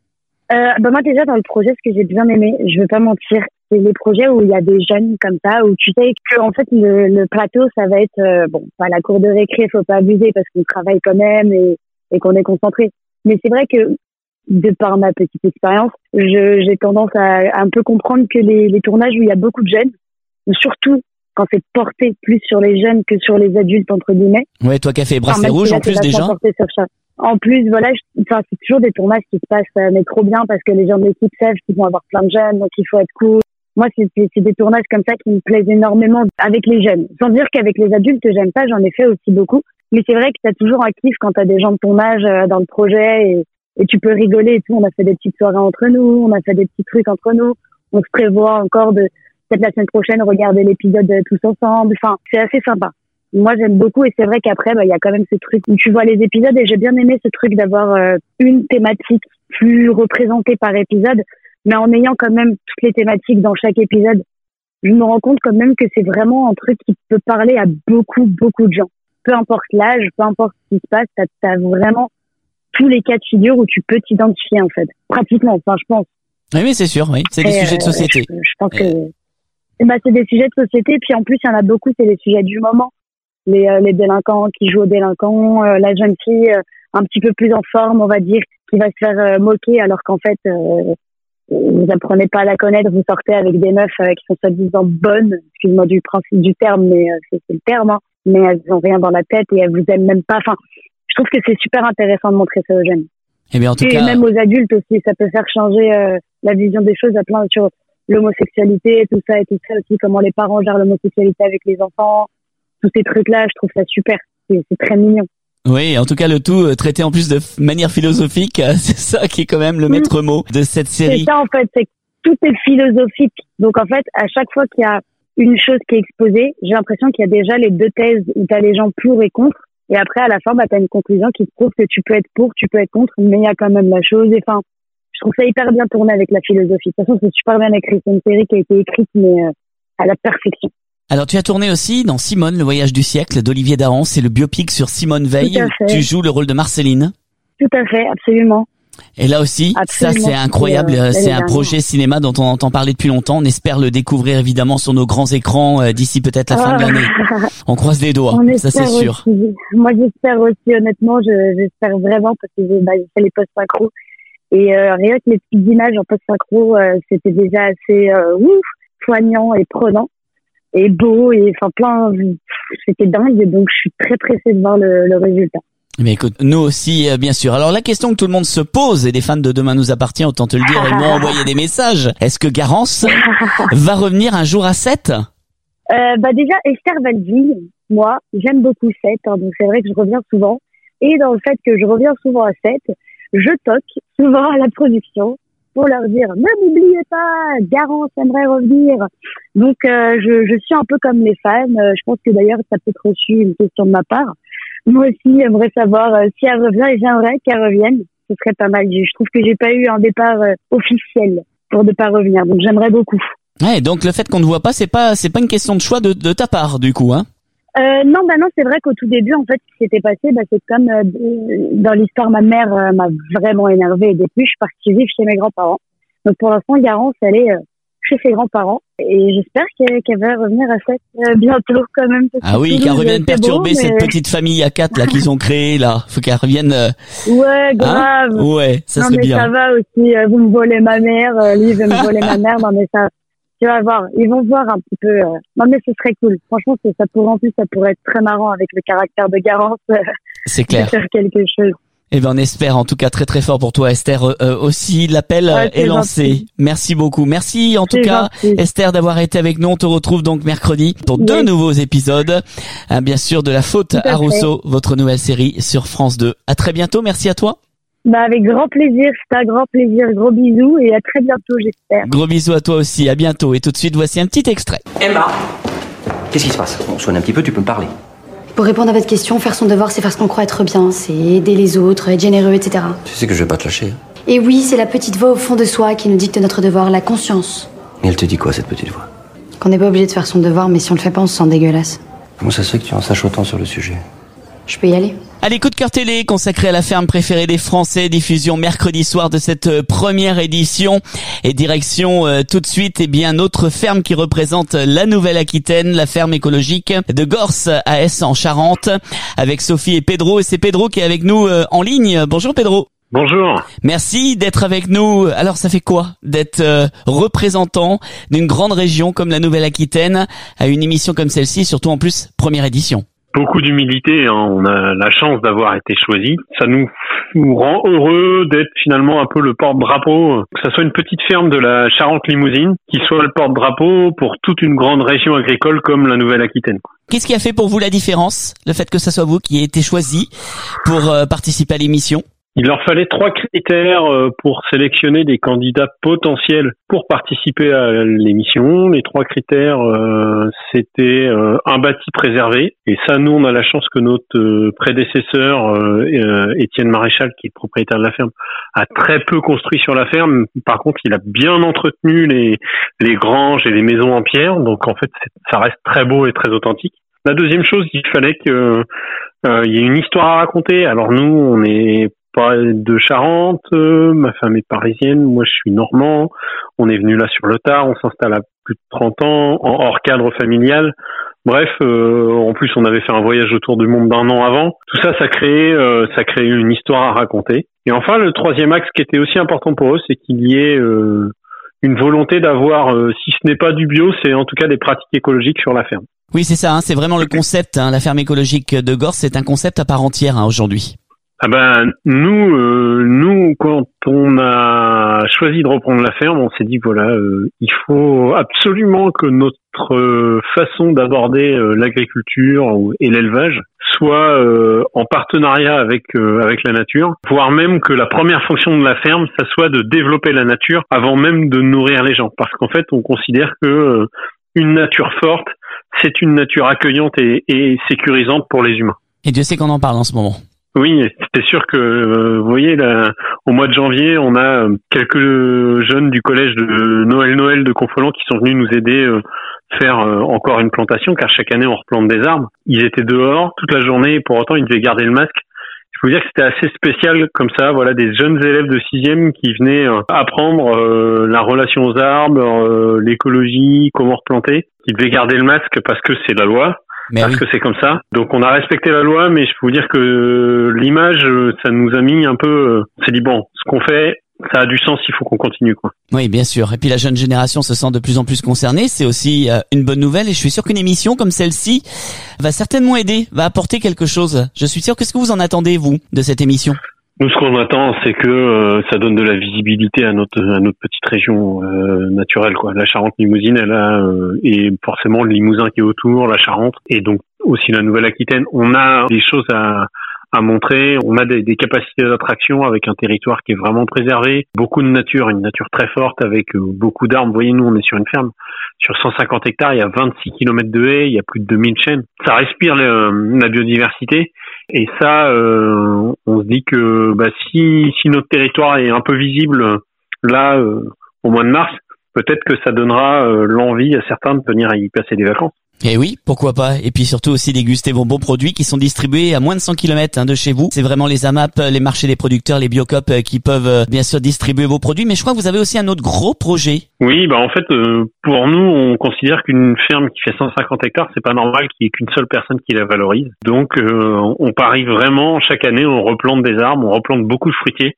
Moi déjà dans le projet, ce que j'ai bien aimé, je veux pas mentir, c'est les projets où il y a des jeunes comme ça, où tu sais que en fait le plateau ça va être pas la cour de récré, faut pas abuser parce qu'on travaille quand même et qu'on est concentré. Mais c'est vrai que de par ma petite expérience, j'ai tendance à un peu comprendre que les tournages où il y a beaucoup de jeunes, surtout quand c'est porté plus sur les jeunes que sur les adultes entre guillemets. Ouais, toi qui as fait Bracelet Rouge en plus déjà. En plus, voilà, c'est toujours des tournages qui se passent mais trop bien parce que les gens de l'équipe savent qu'ils vont avoir plein de jeunes, donc il faut être cool. Moi, c'est des tournages comme ça qui me plaisent énormément avec les jeunes. Sans dire qu'avec les adultes, j'aime pas, j'en ai fait aussi beaucoup. Mais c'est vrai que t'as toujours un kiff quand t'as des gens de ton âge dans le projet et tu peux rigoler et tout. On a fait des petites soirées entre nous, on a fait des petits trucs entre nous. On se prévoit encore de peut-être la semaine prochaine regarder l'épisode tous ensemble. Enfin, c'est assez sympa. Moi, j'aime beaucoup et c'est vrai qu'après, il y a quand même ce truc où tu vois les épisodes et j'ai bien aimé ce truc d'avoir une thématique plus représentée par épisode, mais en ayant quand même toutes les thématiques dans chaque épisode. je me rends compte quand même que c'est vraiment un truc qui peut parler à beaucoup de gens. Peu importe l'âge, peu importe ce qui se passe, t'as vraiment tous les cas de figure où tu peux t'identifier en fait. Pratiquement, enfin je pense. Oui, c'est sûr, oui. C'est des sujets de société. Je pense que c'est des sujets de société, puis en plus il y en a beaucoup, c'est des sujets du moment. Les délinquants qui jouent aux délinquants, la jeune fille un petit peu plus en forme, on va dire, qui va se faire moquer alors qu'en fait vous apprenez pas à la connaître, vous sortez avec des meufs qui sont soi-disant bonnes, excuse-moi du principe du terme, mais c'est le terme, hein, mais elles ont rien dans la tête et elles vous aiment même pas. Enfin, je trouve que c'est super intéressant de montrer ça aux jeunes. Eh bien, en tout et cas, même aux adultes aussi, ça peut faire changer la vision des choses à plein sur l'homosexualité, tout ça aussi, comment les parents gèrent l'homosexualité avec les enfants, tous ces trucs-là, je trouve ça super. C'est très mignon. Oui, en tout cas, le tout traité en plus de manière philosophique, c'est ça qui est quand même le maître mot de cette série. C'est ça, en fait, c'est que tout est philosophique. Donc, en fait, à chaque fois qu'il y a une chose qui est exposée, j'ai l'impression qu'il y a déjà les deux thèses où t'as les gens pour et contre. Et après, à la fin, t'as une conclusion qui te prouve que tu peux être pour, tu peux être contre, mais il y a quand même la chose. Et enfin, je trouve ça hyper bien tourné avec la philosophie. De toute façon, c'est super bien écrit. C'est une série qui a été écrite, mais à la perfection. Alors, tu as tourné aussi dans Simone, le voyage du siècle d'Olivier Dahan. C'est le biopic sur Simone Veil. Tu joues le rôle de Marceline. Tout à fait, absolument. Et là aussi, absolument. Ça c'est incroyable. C'est un projet cinéma dont on entend parler depuis longtemps. On espère le découvrir évidemment sur nos grands écrans d'ici peut-être la fin de l'année. On croise les doigts, ça c'est sûr. Aussi. Moi j'espère aussi, honnêtement, j'espère vraiment parce que j'ai fait les post-synchro. Et rien que les petites images en post-synchro, c'était déjà assez poignant et prenant. Et beau, et enfin c'était dingue, donc je suis très pressée de voir le résultat. Mais écoute, nous aussi, bien sûr. Alors la question que tout le monde se pose, et des fans de Demain nous appartient, autant te le dire, ils m'ont envoyé des messages. Est-ce que Garance va revenir un jour à 7 ? Déjà, Esther Valville, moi, j'aime beaucoup 7, hein, donc c'est vrai que je reviens souvent. Et dans le fait que je reviens souvent à 7, je toque souvent à la production pour leur dire ne m'oubliez pas, Garance aimerait revenir. Donc je suis un peu comme les fans. Je pense que d'ailleurs ça peut être reçu une question de ma part. Moi aussi j'aimerais savoir si elle revient et j'aimerais qu'elle revienne. Ce serait pas mal. Je trouve que j'ai pas eu un départ officiel pour ne pas revenir. Donc j'aimerais beaucoup. Ouais, donc le fait qu'on ne voit pas, c'est pas une question de choix de ta part du coup, hein. Non, c'est vrai qu'au tout début, en fait, ce qui s'était passé, c'est comme dans l'histoire, ma mère m'a vraiment énervée. Et depuis, je suis partie vivre chez mes grands-parents. Donc pour l'instant, Garance, elle est chez ses grands-parents. Et j'espère qu'elle va revenir à 7 bientôt quand même. Ah oui, qu'elle revienne perturber cette petite famille à 4 là qu'ils ont créée là. Faut qu'elle revienne. Ouais, grave. Hein, ouais, ça serait bien. Non mais ça va aussi. Vous me volez ma mère, lui veut me voler ma mère. Non mais ça. Tu vas voir, ils vont voir un petit peu. Non mais ce serait cool. Franchement, ça pourrait être très marrant avec le caractère de Garance. C'est clair. De faire quelque chose. Eh ben on espère en tout cas très très fort pour toi Esther aussi. L'appel est lancé. Gentil. Merci beaucoup. Merci en tout cas gentil. Esther d'avoir été avec nous. On te retrouve donc mercredi pour 2 nouveaux épisodes. Bien sûr de La Faute à Rousseau, votre nouvelle série sur France 2. À très bientôt. Merci à toi. Avec grand plaisir, c'est un grand plaisir. Gros bisous et à très bientôt, j'espère. Gros bisous à toi aussi, à bientôt. Et tout de suite, voici un petit extrait. Emma, qu'est-ce qui se passe? On sonne un petit peu, tu peux me parler. Pour répondre à votre question, faire son devoir, c'est faire ce qu'on croit être bien. C'est aider les autres, être généreux, etc. Tu sais que je vais pas te lâcher. Et oui, c'est la petite voix au fond de soi qui nous dicte notre devoir, la conscience. Et elle te dit quoi, cette petite voix? Qu'on n'est pas obligé de faire son devoir, mais si on le fait pas, on se sent dégueulasse. Comment ça se fait que tu en saches autant sur le sujet? Je peux y aller. Allez, coup de cœur télé consacré à la ferme préférée des Français, diffusion mercredi soir de cette première édition. Et direction tout de suite, notre ferme qui représente la Nouvelle-Aquitaine, la ferme écologique de Gorce à Ess en Charente, avec Sophie et Pedro. Et c'est Pedro qui est avec nous en ligne. Bonjour Pedro. Bonjour. Merci d'être avec nous. Alors ça fait quoi d'être représentant d'une grande région comme la Nouvelle-Aquitaine à une émission comme celle-ci, surtout en plus première édition? Beaucoup d'humilité, hein. On a la chance d'avoir été choisi. Ça nous rend heureux d'être finalement un peu le porte-drapeau, que ça soit une petite ferme de la Charente-Limousine, qui soit le porte-drapeau pour toute une grande région agricole comme la Nouvelle-Aquitaine. Qu'est-ce qui a fait pour vous la différence, le fait que ça soit vous qui ayez été choisi pour participer à l'émission? Il leur fallait 3 critères pour sélectionner des candidats potentiels pour participer à l'émission. Les 3 critères, c'était un bâti préservé. Et ça, nous, on a la chance que notre prédécesseur, Étienne Maréchal, qui est propriétaire de la ferme, a très peu construit sur la ferme. Par contre, il a bien entretenu les granges et les maisons en pierre. Donc, en fait, ça reste très beau et très authentique. La deuxième chose, il fallait que il y ait une histoire à raconter. Alors nous, on est pas de Charente, ma femme est parisienne, moi je suis normand. On est venu là sur le tard, on s'installe à plus de 30 ans, hors cadre familial. Bref, en plus on avait fait un voyage autour du monde d'1 an avant. Tout ça, ça créait une histoire à raconter. Et enfin, le troisième axe qui était aussi important pour eux, c'est qu'il y ait une volonté d'avoir, si ce n'est pas du bio, c'est en tout cas des pratiques écologiques sur la ferme. Oui, c'est ça, c'est vraiment le concept. La ferme écologique de Gorce, c'est un concept à part entière aujourd'hui. Ah ben nous quand on a choisi de reprendre la ferme, on s'est dit voilà, il faut absolument que notre façon d'aborder l'agriculture et l'élevage soit en partenariat avec la nature, voire même que la première fonction de la ferme, ça soit de développer la nature avant même de nourrir les gens, parce qu'en fait on considère que une nature forte, c'est une nature accueillante et sécurisante pour les humains. Et Dieu sait qu'on en parle en ce moment. Oui, c'est sûr que, vous voyez, là, au mois de janvier, on a quelques jeunes du collège de Noël de Confolens qui sont venus nous aider faire encore une plantation, car chaque année, on replante des arbres. Ils étaient dehors toute la journée et pour autant, ils devaient garder le masque. Je peux vous dire que c'était assez spécial comme ça, voilà, des jeunes élèves de 6e qui venaient apprendre la relation aux arbres, l'écologie, comment replanter. Ils devaient garder le masque parce que c'est la loi. Parce que c'est comme ça. Donc on a respecté la loi, mais je peux vous dire que l'image, ça nous a mis un peu... on s'est dit, bon, ce qu'on fait, ça a du sens, il faut qu'on continue, quoi. Oui, bien sûr. Et puis la jeune génération se sent de plus en plus concernée. C'est aussi une bonne nouvelle. Et je suis sûr qu'une émission comme celle-ci va certainement aider, va apporter quelque chose. Je suis sûr. Qu'est-ce que vous en attendez, vous, de cette émission ? Nous, ce qu'on attend, c'est que ça donne de la visibilité à notre petite région naturelle, quoi. La Charente-Limousine, elle a et forcément le Limousin qui est autour, la Charente, et donc aussi la Nouvelle-Aquitaine. On a des choses à montrer. On a des capacités d'attraction avec un territoire qui est vraiment préservé, beaucoup de nature, une nature très forte avec beaucoup d'arbres. Vous voyez, nous, on est sur une ferme. Sur 150 hectares, il y a 26 km de haies, il y a plus de 2000 chênes. Ça respire la biodiversité. Et ça, on se dit que si notre territoire est un peu visible là au mois de mars, peut-être que ça donnera l'envie à certains de venir y passer des vacances. Et oui, pourquoi pas. Et puis surtout aussi déguster vos bons produits qui sont distribués à moins de 100 km de chez vous. C'est vraiment les AMAP, les marchés des producteurs, les Biocop qui peuvent bien sûr distribuer vos produits. Mais je crois que vous avez aussi un autre gros projet. Oui, en fait, pour nous, on considère qu'une ferme qui fait 150 hectares, c'est pas normal qu'il y ait qu'une seule personne qui la valorise. Donc, on parie vraiment, chaque année, on replante des arbres, on replante beaucoup de fruitiers.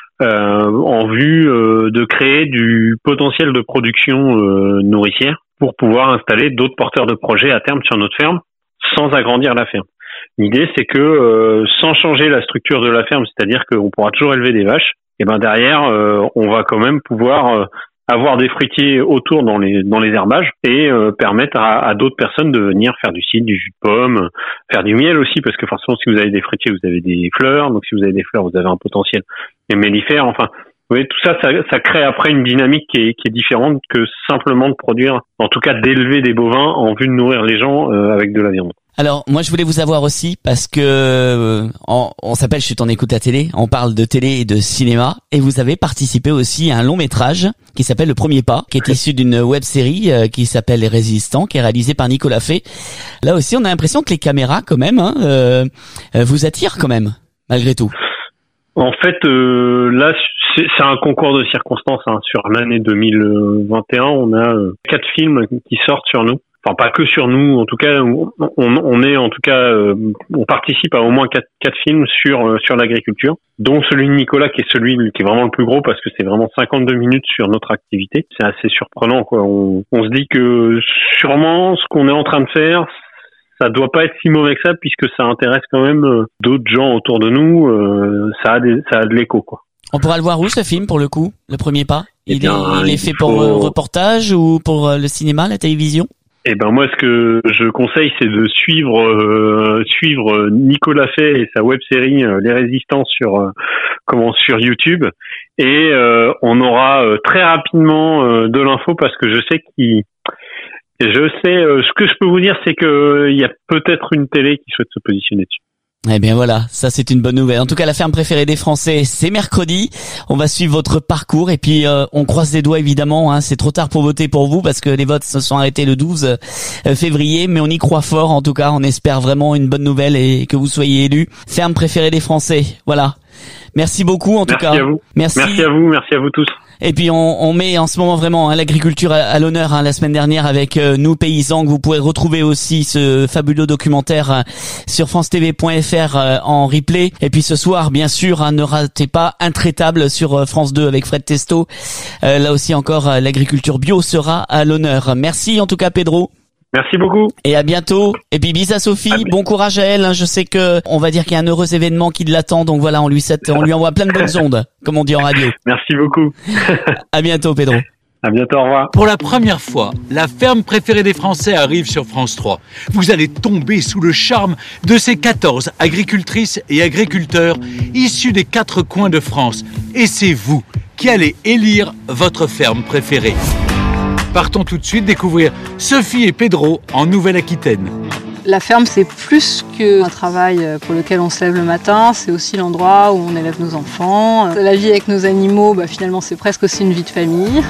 En vue de créer du potentiel de production nourricière pour pouvoir installer d'autres porteurs de projets à terme sur notre ferme sans agrandir la ferme. L'idée, c'est que sans changer la structure de la ferme, c'est-à-dire qu'on pourra toujours élever des vaches, et derrière, on va quand même pouvoir avoir des fruitiers autour dans les herbages et permettre à d'autres personnes de venir faire du cidre, du jus de pomme, faire du miel aussi, parce que forcément, si vous avez des fruitiers, vous avez des fleurs, donc si vous avez des fleurs, vous avez un potentiel mellifère, enfin... Vous voyez, tout ça, ça crée après une dynamique qui est différente que simplement de produire, en tout cas d'élever des bovins en vue de nourrir les gens avec de la viande. Alors, moi, je voulais vous avoir aussi parce que on s'appelle Chut, on écoute la télé. On parle de télé et de cinéma. Et vous avez participé aussi à un long métrage qui s'appelle Le Premier Pas, qui est issu d'une web série qui s'appelle Les Résistants, qui est réalisée par Nicolas Fay. Là aussi, on a l'impression que les caméras, quand même, vous attirent quand même, malgré tout. En fait, là, c'est un concours de circonstances. Sur l'année 2021, on a 4 films qui sortent sur nous. Enfin, pas que sur nous. En tout cas, on est, en tout cas, on participe à au moins 4 films sur l'agriculture, dont celui de Nicolas, qui est vraiment le plus gros parce que c'est vraiment 52 minutes sur notre activité. C'est assez surprenant, quoi. On se dit que sûrement ce qu'on est en train de faire, ça doit pas être si mauvais que ça, puisque ça intéresse quand même d'autres gens autour de nous. Ça a de l'écho, quoi. On pourra le voir où, ce film, pour le coup, Le Premier Pas? Il est fait pour reportage ou pour le cinéma, la télévision? Et ben moi, ce que je conseille, c'est de suivre Nicolas Fay et sa web-série Les Résistants sur YouTube, et on aura très rapidement de l'info, parce que ce que je peux vous dire, c'est que il y a peut-être une télé qui souhaite se positionner dessus. Eh bien voilà, ça c'est une bonne nouvelle. En tout cas, la ferme préférée des Français, c'est mercredi. On va suivre votre parcours et puis on croise les doigts évidemment. C'est trop tard pour voter pour vous parce que les votes se sont arrêtés le 12 février, mais on y croit fort. En tout cas, on espère vraiment une bonne nouvelle et que vous soyez élu. Ferme préférée des Français, voilà. Merci beaucoup en tout cas. Merci à vous. Merci à vous tous. Et puis on met en ce moment vraiment l'agriculture à l'honneur. La semaine dernière avec Nous Paysans, que vous pourrez retrouver aussi ce fabuleux documentaire sur francetv.fr en replay. Et puis ce soir, bien sûr, ne ratez pas Intraitable sur France 2 avec Fred Testo. Là aussi encore, l'agriculture bio sera à l'honneur. Merci en tout cas Pedro. Merci beaucoup. Et à bientôt. Et puis bis à Sophie, bon courage à elle. Je sais que on va dire qu'il y a un heureux événement qui l'attend, donc voilà, on lui envoie plein de bonnes ondes, comme on dit en radio. Merci beaucoup. À bientôt Pedro. À bientôt, au revoir. Pour la première fois, la ferme préférée des Français arrive sur France 3. Vous allez tomber sous le charme de ces 14 agricultrices et agriculteurs issus des 4 coins de France. Et c'est vous qui allez élire votre ferme préférée. Partons tout de suite découvrir Sophie et Pedro en Nouvelle-Aquitaine. La ferme, c'est plus qu'un travail pour lequel on se lève le matin, c'est aussi l'endroit où on élève nos enfants. La vie avec nos animaux, finalement, c'est presque aussi une vie de famille.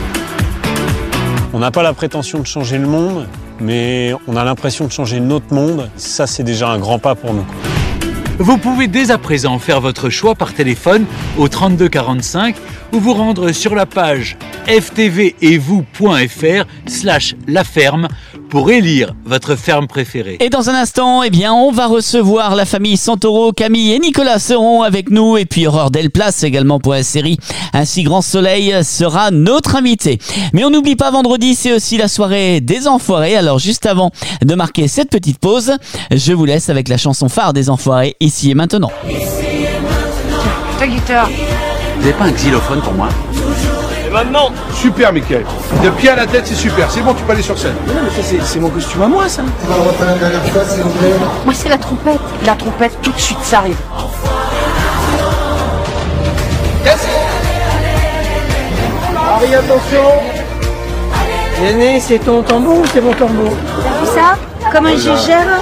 On n'a pas la prétention de changer le monde, mais on a l'impression de changer notre monde. Ça, c'est déjà un grand pas pour nous. Vous pouvez dès à présent faire votre choix par téléphone au 32 45 ou vous rendre sur la page ftvetvous.fr/laferme pour élire votre ferme préférée. Et dans un instant, on va recevoir la famille Santoro. Camille et Nicolas seront avec nous, et puis Aurore Delplace également pour la série Ainsi Grand Soleil sera notre invité. Mais on n'oublie pas, vendredi, c'est aussi la soirée des Enfoirés. Alors juste avant de marquer cette petite pause, je vous laisse avec la chanson phare des Enfoirés, Ici et Maintenant. Ta guitare. Vous n'avez pas un xylophone pour moi? Et maintenant? Super, Mickaël. De pied à la tête, c'est super. C'est bon, tu peux aller sur scène. Non, mais ça, c'est mon costume à moi, ça. On va refaire la dernière fois, s'il vous plaît. Moi, c'est la trompette. La trompette, tout de suite, ça arrive. Yes. Harry, attention. Yanné, c'est ton tambour ou c'est mon tambour? T'as vu ça? Comme un gégère.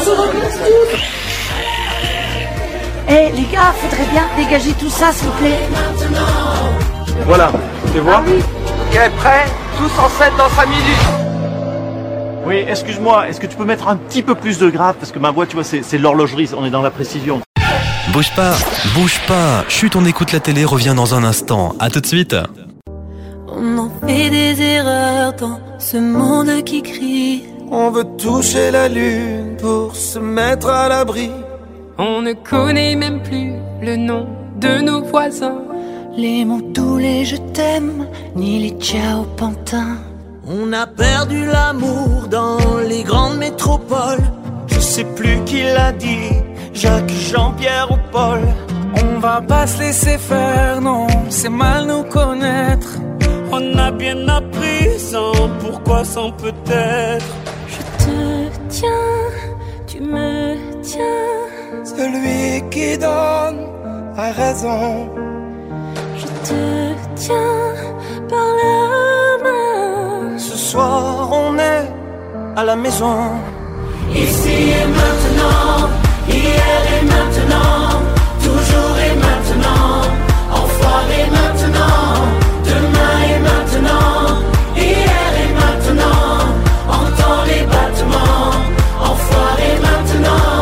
Les gars, faudrait bien dégager tout ça, s'il vous plaît. Voilà, tu vois? Ok, prêt? Tous en scène dans 5 minutes. Oui, excuse-moi, est-ce que tu peux mettre un petit peu plus de grave? Parce que ma voix, tu vois, c'est l'horlogerie, on est dans la précision. Bouge pas. Chut, on écoute la télé, revient dans un instant. À tout de suite. On en fait des erreurs dans ce monde qui crie. On veut toucher la lune pour se mettre à l'abri. On ne connaît même plus le nom de nos voisins. Les mots doux, les je t'aime, ni les ciao pantins. On a perdu l'amour dans les grandes métropoles. Je sais plus qui l'a dit, Jacques, Jean-Pierre ou Paul. On va pas se laisser faire, non, c'est mal nous connaître. On a bien appris sans pourquoi, sans peut-être. Je te tiens, tu me tiens. Celui qui donne a raison. Je te tiens par la main. Ce soir on est à la maison. Ici et maintenant, hier et maintenant, toujours et maintenant, enfoiré maintenant, demain et maintenant, hier et maintenant, entends les battements, enfoiré maintenant.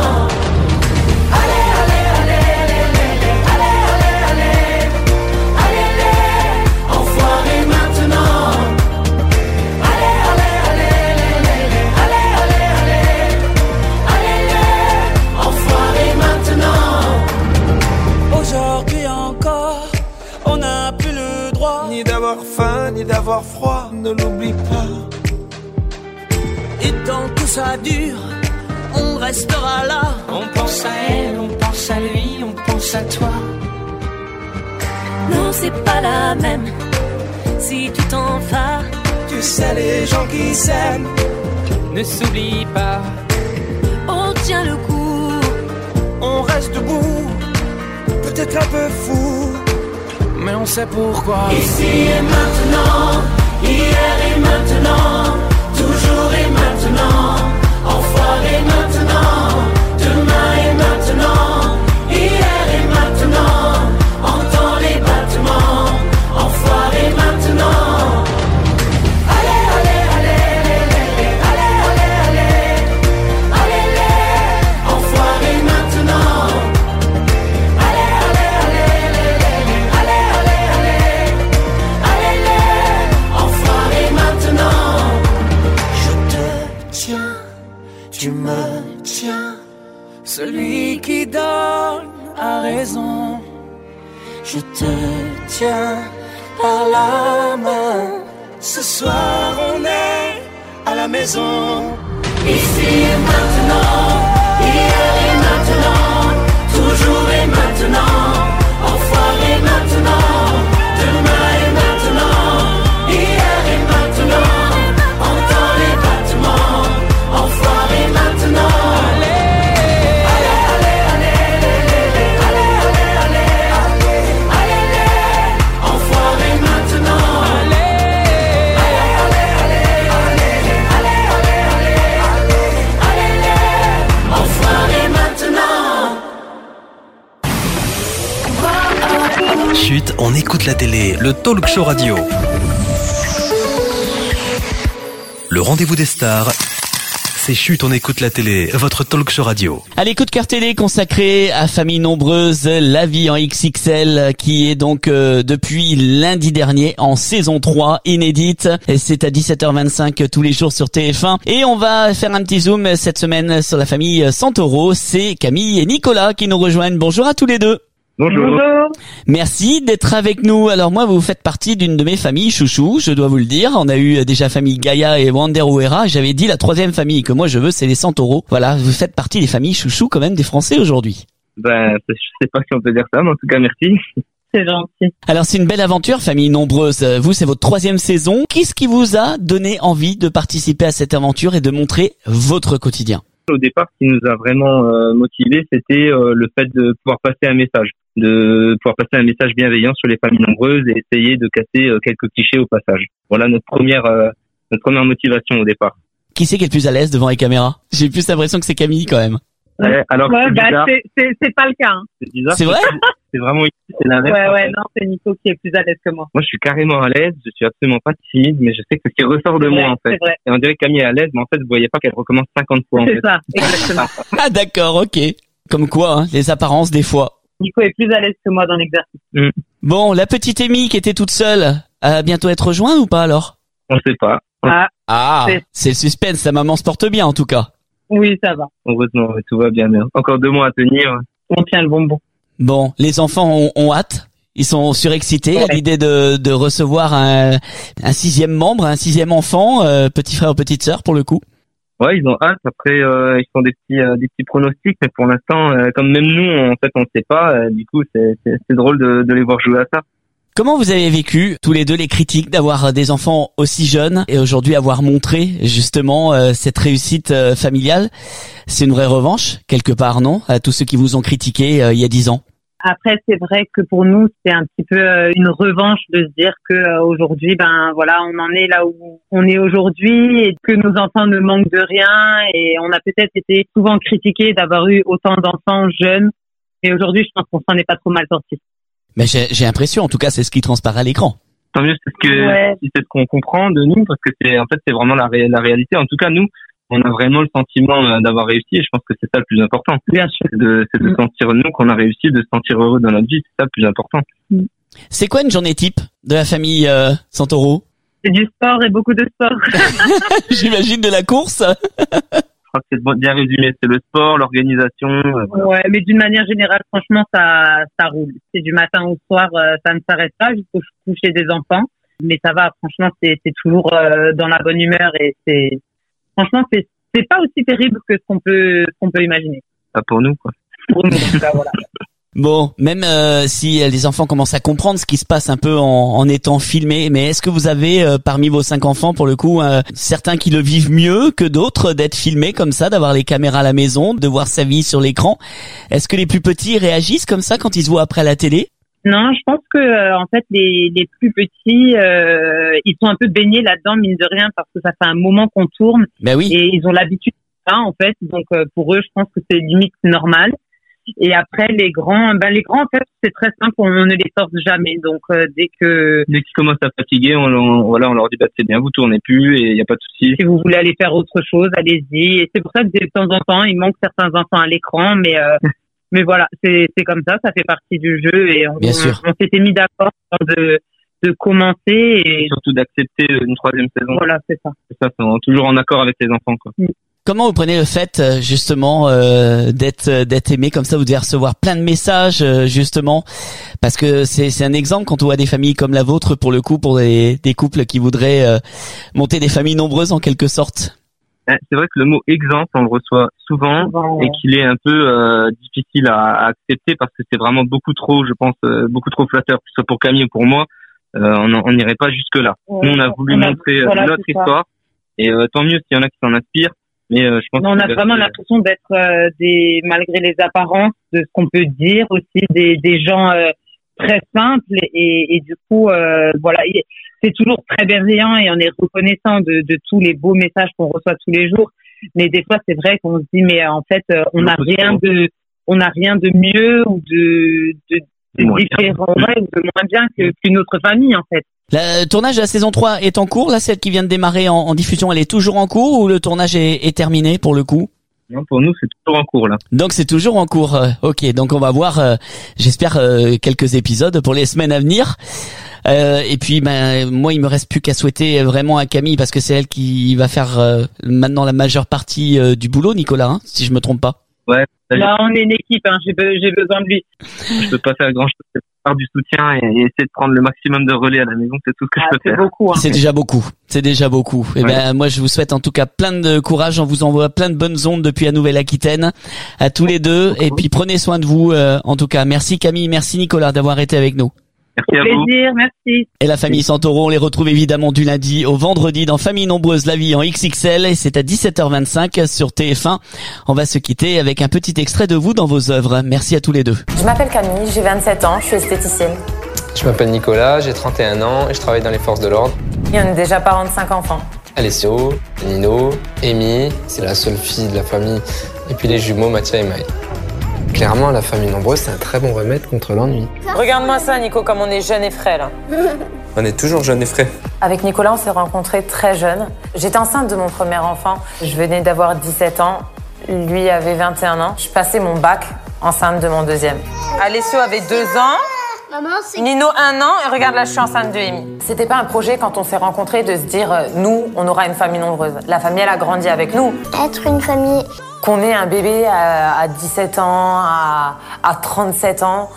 Ni d'avoir faim, ni d'avoir froid, ne l'oublie pas. Et tant que ça dure, on restera là. On pense à elle, on pense à lui, on pense à toi. Non, c'est pas la même. Si tu t'en vas, tu sais, les gens qui s'aiment ne s'oublie pas. On tient le coup, on reste debout, peut-être un peu fou, mais on sait pourquoi. Ici et maintenant, hier et maintenant, toujours et maintenant, enfoiré maintenant, demain et maintenant, hier et maintenant, entends les battements, enfoiré maintenant. Allez, allez, allez, allez, allez, allez, allez, allez, allez, enfoiré maintenant. Allez, allez, allez, allez, allez, allez, allez, allez, enfoiré maintenant. Je te tiens, tu me tiens, celui qui donne a raison. Je te tiens par la main. Ce soir on est à la maison. Ici et maintenant, hier et maintenant, toujours et maintenant, enfoiré maintenant, demain et maintenant, hier et maintenant, entends les battements, enfoiré maintenant. Chut, on écoute la télé, le talk show radio. Le rendez-vous des stars, c'est Chut, on écoute la télé, votre talk show radio. Allez, coup de cœur télé consacré à Famille Nombreuse, la vie en XXL, qui est donc depuis lundi dernier en saison 3, inédite. Et c'est à 17h25 tous les jours sur TF1. Et on va faire un petit zoom cette semaine sur la famille Santoro. C'est Camille et Nicolas qui nous rejoignent. Bonjour à tous les deux. Bonjour. Merci d'être avec nous. Alors moi, vous faites partie d'une de mes familles chouchou, je dois vous le dire. On a eu déjà famille Gaïa et Wander Uera. J'avais dit la troisième famille que moi je veux, c'est les Santoro. Voilà, vous faites partie des familles chouchou quand même des Français aujourd'hui. Ben, je sais pas si on peut dire ça, mais en tout cas, merci. C'est gentil. Alors c'est une belle aventure, Famille Nombreuse. Vous, c'est votre 3e saison. Qu'est-ce qui vous a donné envie de participer à cette aventure et de montrer votre quotidien ? Au départ, ce qui nous a vraiment motivés, c'était le fait de pouvoir passer un message, bienveillant sur les familles nombreuses et essayer de casser quelques clichés au passage. Voilà notre première motivation au départ. Qui c'est qui est le plus à l'aise devant les caméras ? J'ai plus l'impression que c'est Camille quand même. Alors c'est pas le cas. Hein. C'est bizarre. C'est vrai ? C'est vraiment c'est l'inverse. Non, c'est Nico qui est plus à l'aise que moi. Moi, je suis carrément à l'aise. Je suis absolument pas timide, mais je sais que c'est ce qui ressort de moi en fait. Et on dirait que Camille est à l'aise, mais en fait, vous voyez pas qu'elle recommence 50 fois. C'est ça, exactement. Ah d'accord, ok. Comme quoi, hein, les apparences des fois. Nico est plus à l'aise que moi dans l'exercice. Bon, la petite Amy qui était toute seule, va bientôt être rejointe ou pas alors ? On sait pas. C'est le suspense. Sa maman se porte bien en tout cas. Oui, ça va. Heureusement, tout va bien. Encore 2 mois à tenir. On tient le bonbon. Bon, les enfants ont hâte. Ils sont surexcités à l'idée de recevoir un 6e membre, un 6e enfant, petit frère ou petite sœur pour le coup. Ouais, ils ont hâte. Après, ils font des petits pronostics, mais pour l'instant, comme même nous, en fait, on ne sait pas. Du coup, c'est drôle de les voir jouer à ça. Comment vous avez vécu tous les deux les critiques d'avoir des enfants aussi jeunes et aujourd'hui avoir montré justement cette réussite familiale ? C'est une vraie revanche quelque part, non ? À tous ceux qui vous ont critiqué il y a 10 ans. Après, c'est vrai que pour nous, c'est un petit peu une revanche de se dire que aujourd'hui, on en est là où on est aujourd'hui et que nos enfants ne manquent de rien. Et on a peut-être été souvent critiqués d'avoir eu autant d'enfants jeunes. Et aujourd'hui, je pense qu'on s'en est pas trop mal sortis. Mais j'ai l'impression, en tout cas, c'est ce qui transparaît à l'écran. Tant mieux, c'est ce qu'on comprend de nous, parce que c'est vraiment la réalité. En tout cas, nous, on a vraiment le sentiment d'avoir réussi, et je pense que c'est ça le plus important. Bien sûr. C'est de sentir nous qu'on a réussi, de se sentir heureux dans notre vie, c'est ça le plus important. C'est quoi une journée type de la famille Santoro ? C'est du sport et beaucoup de sport. J'imagine de la course. Je crois que c'est bien résumé, c'est le sport, l'organisation. Ouais, mais d'une manière générale, franchement, ça roule. C'est du matin au soir, ça ne s'arrête pas jusqu'au coucher des enfants. Mais ça va, franchement, c'est toujours dans la bonne humeur et franchement, c'est pas aussi terrible que ce qu'on peut imaginer. Pas pour nous, quoi. Pour nous, en tout cas, voilà. Bon, même si les enfants commencent à comprendre ce qui se passe un peu en étant filmés, mais est-ce que vous avez parmi vos 5 enfants pour le coup certains qui le vivent mieux que d'autres d'être filmés comme ça, d'avoir les caméras à la maison, de voir sa vie sur l'écran? Est-ce que les plus petits réagissent comme ça quand ils se voient après à la télé? Non, je pense que en fait les plus petits ils sont un peu baignés là-dedans mine de rien parce que ça fait un moment qu'on tourne et ils ont l'habitude de ça en fait. Donc pour eux, je pense que c'est limite normal. Et après les grands en fait c'est très simple, on ne les force jamais. Donc dès qu'ils commencent à fatiguer, on leur dit c'est bien, vous tournez plus et il y a pas de souci. Si vous voulez aller faire autre chose, allez-y. Et c'est pour ça que de temps en temps, il manque certains enfants à l'écran, mais voilà, c'est comme ça fait partie du jeu et on s'était mis d'accord de commencer et surtout d'accepter une 3e saison. Voilà, c'est ça. C'est ça, c'est toujours en accord avec les enfants quoi. Comment vous prenez le fait justement d'être aimé comme ça? Vous devez recevoir plein de messages justement parce que c'est un exemple quand on voit des familles comme la vôtre pour le coup, pour des couples qui voudraient monter des familles nombreuses en quelque sorte. C'est vrai que le mot exemple on le reçoit souvent et qu'il est un peu difficile à accepter parce que c'est vraiment beaucoup trop, je pense, beaucoup trop flatteur, que ce soit pour Camille ou pour moi. On n'irait pas jusque là. Nous on a voulu montrer notre histoire et tant mieux s'il y en a qui s'en inspirent. Mais je pense on a vraiment l'impression d'être malgré les apparences de ce qu'on peut dire aussi des gens très simples et du coup voilà, c'est toujours très bienveillant et on est reconnaissant de tous les beaux messages qu'on reçoit tous les jours. Mais des fois c'est vrai qu'on se dit mais en fait on n'a rien de mieux ou de différent ou de moins bien qu'une autre famille en fait. Le tournage de la saison 3 est en cours, là, celle qui vient de démarrer en diffusion, elle est toujours en cours ou le tournage est terminé pour le coup? Non, pour nous, c'est toujours en cours, là. Donc, c'est toujours en cours. Ok, donc on va voir, j'espère, quelques épisodes pour les semaines à venir. Et puis, moi, il me reste plus qu'à souhaiter vraiment à Camille, parce que c'est elle qui va faire maintenant la majeure partie du boulot, Nicolas, hein, si je me trompe pas. Ouais. Là, on est une équipe, hein, j'ai besoin de lui. Je peux pas faire grand chose, c'est faire du soutien et essayer de prendre le maximum de relais à la maison, c'est tout ce que je peux faire. Beaucoup, hein. C'est déjà beaucoup. Et moi, je vous souhaite en tout cas plein de courage, on vous envoie plein de bonnes ondes depuis la Nouvelle-Aquitaine, à tous les deux, et puis prenez soin de vous, en tout cas. Merci Camille, merci Nicolas d'avoir été avec nous. Merci à vous. Plaisir, merci. Et la famille Santoro, on les retrouve évidemment du lundi au vendredi dans Famille Nombreuse, la vie en XXL, et c'est à 17h25 sur TF1. On va se quitter avec un petit extrait de vous dans vos œuvres. Merci à tous les deux. Je m'appelle Camille, j'ai 27 ans, je suis esthéticienne. Je m'appelle Nicolas, j'ai 31 ans et je travaille dans les forces de l'ordre. Et on est déjà parents de 5 enfants. Alessio, Nino, Amy, c'est la seule fille de la famille, et puis les jumeaux Mathia et Maë. Clairement, la famille nombreuse, c'est un très bon remède contre l'ennui. Regarde-moi ça, Nico, comme on est jeunes et frais, là. On est toujours jeunes et frais. Avec Nicolas, on s'est rencontrés très jeunes. J'étais enceinte de mon premier enfant. Je venais d'avoir 17 ans. Lui avait 21 ans. Je passais mon bac enceinte de mon deuxième. Alessio avait 2 ans. Maman, c'est... Nino 1 an. Et regarde, là, je suis enceinte de Amy. C'était pas un projet, quand on s'est rencontrés, de se dire, nous, on aura une famille nombreuse. La famille, elle a grandi avec nous. Être une famille... Qu'on ait un bébé à 17 ans, à 37 ans,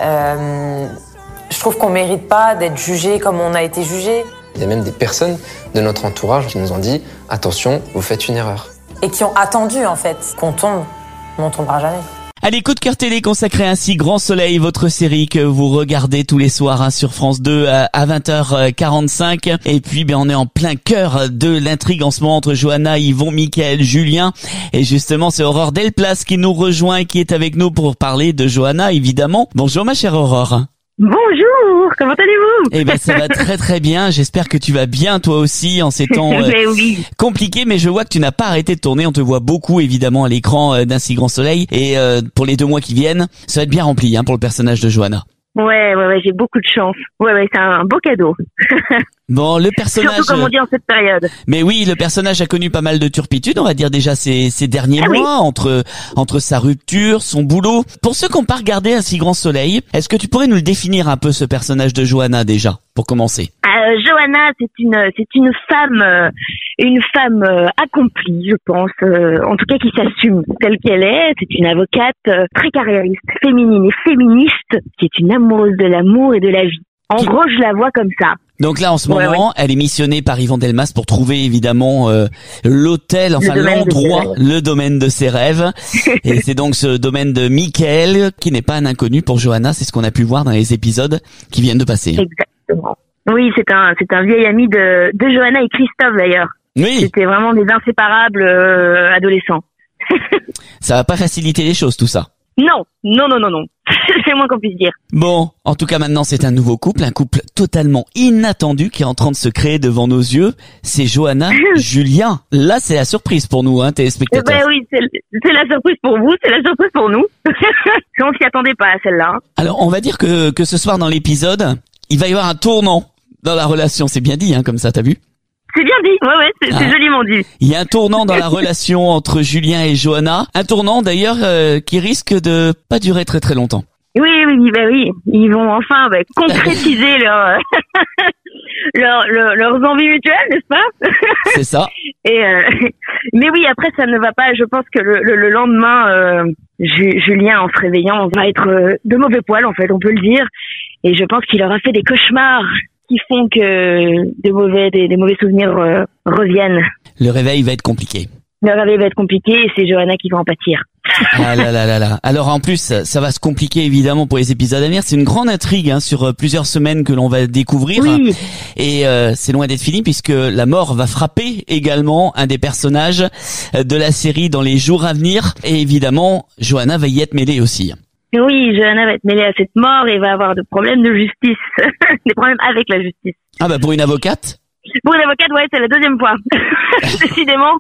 je trouve qu'on mérite pas d'être jugé comme on a été jugé. Il y a même des personnes de notre entourage qui nous ont dit « Attention, vous faites une erreur ». Et qui ont attendu, en fait, qu'on tombe, mais on tombera jamais. Allez, coup de cœur télé consacré ainsi Grand Soleil, votre série que vous regardez tous les soirs sur France 2 à 20h45. Et puis, on est en plein cœur de l'intrigue en ce moment entre Johanna, Yvon, Mickaël, Julien. Et justement, c'est Aurore Delplace qui nous rejoint et qui est avec nous pour parler de Johanna, évidemment. Bonjour ma chère Aurore. Bonjour, comment allez-vous? Eh ben ça va très très bien, j'espère que tu vas bien toi aussi en ces temps oui. compliqués, mais je vois que tu n'as pas arrêté de tourner, on te voit beaucoup évidemment à l'écran d'Un si grand soleil, et pour les 2 mois qui viennent, ça va être bien rempli pour le personnage de Johanna. Ouais, j'ai beaucoup de chance. Ouais, c'est un beau cadeau. Bon, le personnage... Surtout comme on dit en cette période. Mais oui, le personnage a connu pas mal de turpitudes, on va dire déjà ces derniers mois, entre sa rupture, son boulot. Pour ceux qui n'ont pas regardé Un si grand soleil, est-ce que tu pourrais nous le définir un peu, ce personnage de Johanna, déjà, pour commencer? Johanna, c'est une femme accomplie, je pense, en tout cas qui s'assume telle qu'elle est. C'est une avocate très carriériste, féminine et féministe, qui est une amoureuse de l'amour et de la vie. En gros, je la vois comme ça. Donc là, en ce moment, elle est missionnée par Yvan Delmas pour trouver évidemment l'hôtel, enfin l'endroit, le domaine de ses rêves. Et c'est donc ce domaine de Mickaël qui n'est pas un inconnu pour Johanna. C'est ce qu'on a pu voir dans les épisodes qui viennent de passer. Exactement. Oui, c'est un vieil ami de Johanna et Christophe d'ailleurs. Oui. C'était vraiment des inséparables adolescents. Ça va pas faciliter les choses, tout ça. Non. C'est moins qu'on puisse dire. Bon, en tout cas maintenant c'est un nouveau couple, un couple totalement inattendu qui est en train de se créer devant nos yeux. C'est Johanna, Julien. Là c'est la surprise pour nous, téléspectateurs. Ben oui, c'est la surprise pour vous, c'est la surprise pour nous. On s'y attendait pas à celle-là. Alors on va dire que ce soir dans l'épisode, il va y avoir un tournant dans la relation. C'est bien dit, comme ça, t'as vu? C'est bien dit, c'est joliment dit. Il y a un tournant dans la relation entre Julien et Johanna. Un tournant d'ailleurs qui risque de pas durer très très longtemps. Oui. Ils vont enfin concrétiser leurs envies mutuelles, n'est-ce pas? C'est ça. Mais oui, après ça ne va pas. Je pense que le lendemain, Julien, en se réveillant, va être de mauvais poil, en fait, on peut le dire. Et je pense qu'il aura fait des cauchemars qui font que des mauvais souvenirs reviennent. Le réveil va être compliqué. Le réveil va être compliqué et c'est Johanna qui va en pâtir. Ah là. Alors en plus, ça va se compliquer évidemment pour les épisodes à venir. C'est une grande intrigue sur plusieurs semaines que l'on va découvrir. Oui. Et c'est loin d'être fini puisque la mort va frapper également un des personnages de la série dans les jours à venir. Et évidemment, Johanna va y être mêlée aussi. Oui, Johanna va être mêlée à cette mort et va avoir des problèmes de justice. Des problèmes avec la justice. Ah bah pour une avocate? Pour une avocate, ouais, c'est la deuxième fois. Décidément.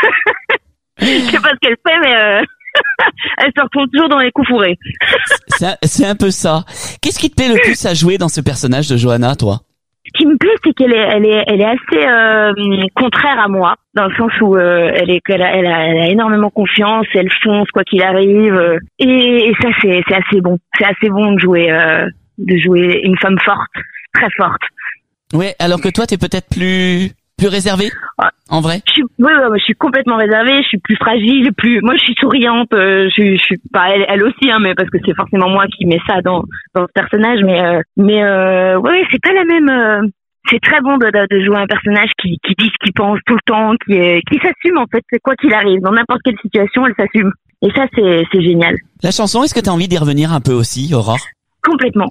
Je sais pas ce qu'elle fait, mais elle se retrouve toujours dans les coups fourrés. C'est un peu ça. Qu'est-ce qui te plaît le plus à jouer dans ce personnage de Johanna, toi? Ce qui me plaît, c'est qu'elle est assez contraire à moi, dans le sens où elle a énormément confiance, elle fonce quoi qu'il arrive, et ça c'est assez bon. C'est assez bon de jouer une femme forte, très forte. Ouais, alors que toi t'es peut-être plus réservée, en vrai. Je suis complètement réservée, je suis plus fragile, moi je suis souriante, je suis pas elle aussi, mais parce que c'est forcément moi qui mets ça dans ce personnage, mais c'est pas la même. C'est très bon de jouer un personnage qui dit ce qu'il pense tout le temps, qui s'assume en fait, quoi qu'il arrive, dans n'importe quelle situation, elle s'assume. Et ça c'est génial. La chanson, est-ce que t'as envie d'y revenir un peu aussi, Aurore? Complètement.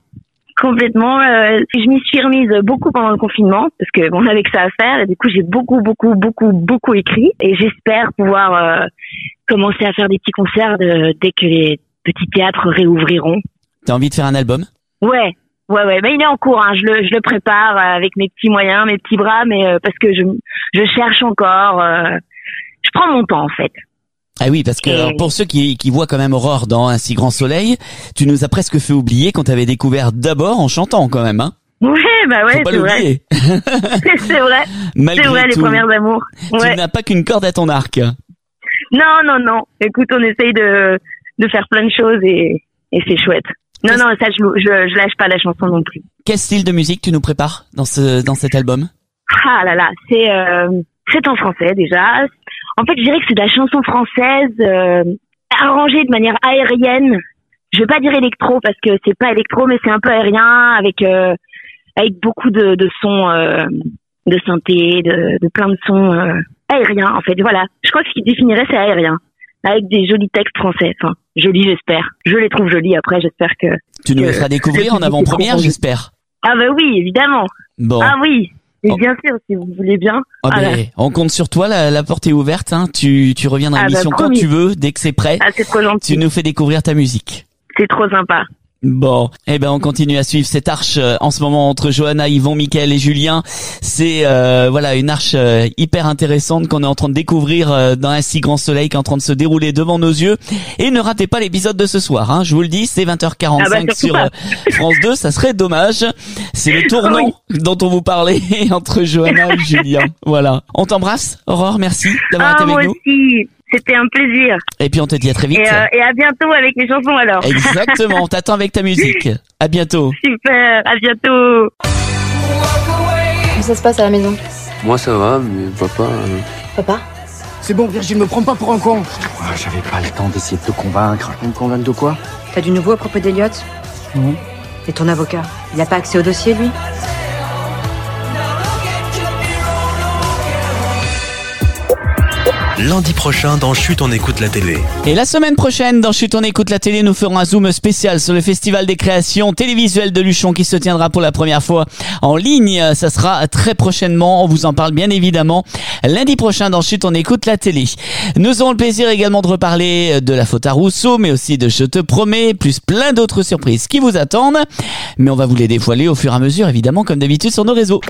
Je m'y suis remise beaucoup pendant le confinement parce que on avait que ça à faire et du coup j'ai beaucoup écrit et j'espère pouvoir commencer à faire des petits concerts dès que les petits théâtres réouvriront. T'as envie de faire un album? Ouais. Mais il est en cours, je le prépare avec mes petits moyens, mes petits bras, mais parce que je cherche encore. Je prends mon temps en fait. Ah oui, parce que alors, pour ceux qui voient quand même Aurore dans Un si grand soleil, tu nous as presque fait oublier qu'on t'avait découvert d'abord en chantant quand même, Ouais, Faut pas c'est l'oublier. Vrai. C'est vrai. Malgré c'est vrai, tout, les premières amours. Ouais. Tu n'as pas qu'une corde à ton arc. Non. Écoute, on essaye de faire plein de choses et c'est chouette. Non, ça je lâche pas la chanson non plus. Quel style de musique tu nous prépares dans cet album? Ah là, c'est en français déjà. En fait, je dirais que c'est de la chanson française arrangée de manière aérienne. Je vais pas dire électro parce que c'est pas électro, mais c'est un peu aérien avec beaucoup de sons de synthé, de plein de sons aériens en fait. Voilà, je crois que ce qui définirait c'est aérien avec des jolis textes français. Enfin, jolis j'espère. Je les trouve jolis après, j'espère que tu nous les feras découvrir en avant-première, j'espère. Ah bah oui, évidemment. Bon. Ah oui. Et bien sûr, si vous voulez bien. On compte sur toi, la porte est ouverte. Tu reviens dans l'émission quand tu veux, dès que c'est prêt. Ah, c'est trop gentil. Tu nous fais découvrir ta musique. C'est trop sympa. Bon, on continue à suivre cette arche en ce moment entre Johanna, Yvan, Mickaël et Julien. C'est une arche hyper intéressante qu'on est en train de découvrir dans Un si grand soleil qui est en train de se dérouler devant nos yeux. Et ne ratez pas l'épisode de ce soir, je vous le dis, c'est 20h45 sur France 2, ça serait dommage. C'est le tournant dont on vous parlait entre Johanna et Julien. Voilà. On t'embrasse, Aurore, merci d'avoir été avec nous. Aussi. C'était un plaisir. Et puis on te dit à très vite. Et à bientôt avec mes chansons alors. Exactement, on t'attend avec ta musique. À bientôt. Super, à bientôt. Comment ça se passe à la maison? Moi ça va, mais papa... Papa? C'est bon, Virgile, me prends pas pour un con. J'avais pas le temps d'essayer de te convaincre. Me convaincre de quoi? T'as du nouveau à propos d'Eliott? Non. Et ton avocat, il n'a pas accès au dossier, lui ? Lundi prochain dans Chut, on écoute la télé. Et la semaine prochaine, dans Chut, on écoute la télé, nous ferons un zoom spécial sur le Festival des créations télévisuelles de Luchon qui se tiendra pour la première fois en ligne. Ça sera très prochainement, on vous en parle bien évidemment. Lundi prochain, dans Chut, on écoute la télé. Nous aurons le plaisir également de reparler de la faute à Rousseau, mais aussi de Je te promets, plus plein d'autres surprises qui vous attendent. Mais on va vous les dévoiler au fur et à mesure, évidemment, comme d'habitude sur nos réseaux.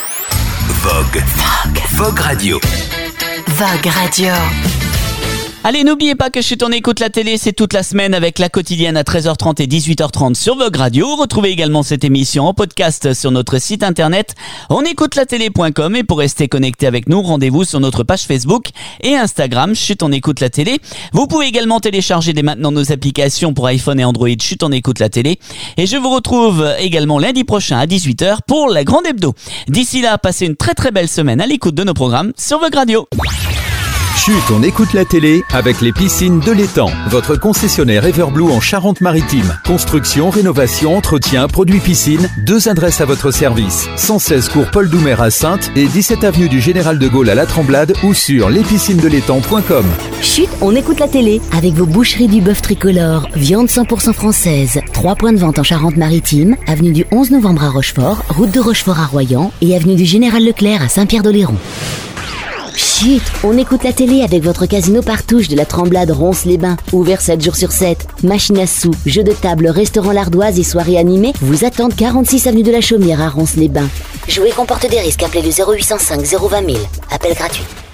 Vogue Radio. Vogue Radio. Allez, n'oubliez pas que Chut, on écoute la télé, c'est toute la semaine avec la quotidienne à 13h30 et 18h30 sur Vogue Radio. Retrouvez également cette émission en podcast sur notre site internet onécoutelatélé.com et pour rester connecté avec nous, rendez-vous sur notre page Facebook et Instagram Chut, on écoute la télé. Vous pouvez également télécharger dès maintenant nos applications pour iPhone et Android Chut, on écoute la télé. Et je vous retrouve également lundi prochain à 18h pour la grande hebdo. D'ici là, passez une très très belle semaine à l'écoute de nos programmes sur Vogue Radio. Chut, on écoute la télé avec les piscines de l'Étang. Votre concessionnaire Everblue en Charente-Maritime. Construction, rénovation, entretien, produits piscine. 2 adresses à votre service. 116 cours Paul Doumer à Saintes et 17 avenue du Général de Gaulle à La Tremblade ou sur lespiscinesdelétang.com. Chut, on écoute la télé avec vos boucheries du bœuf tricolore. Viande 100% française. 3 points de vente en Charente-Maritime. Avenue du 11 novembre à Rochefort. Route de Rochefort à Royan. Et avenue du Général Leclerc à Saint-Pierre-d'Oléron. Chut, on écoute la télé avec votre casino Partouche de la Tremblade Ronces-les-Bains. Ouvert 7 jours sur 7. Machine à sous, jeux de table, restaurant l'ardoise et soirées animées vous attendent 46 avenue de la Chaumière à Ronces-les-Bains. Jouer comporte des risques. Appelez le 0805 020 000. Appel gratuit.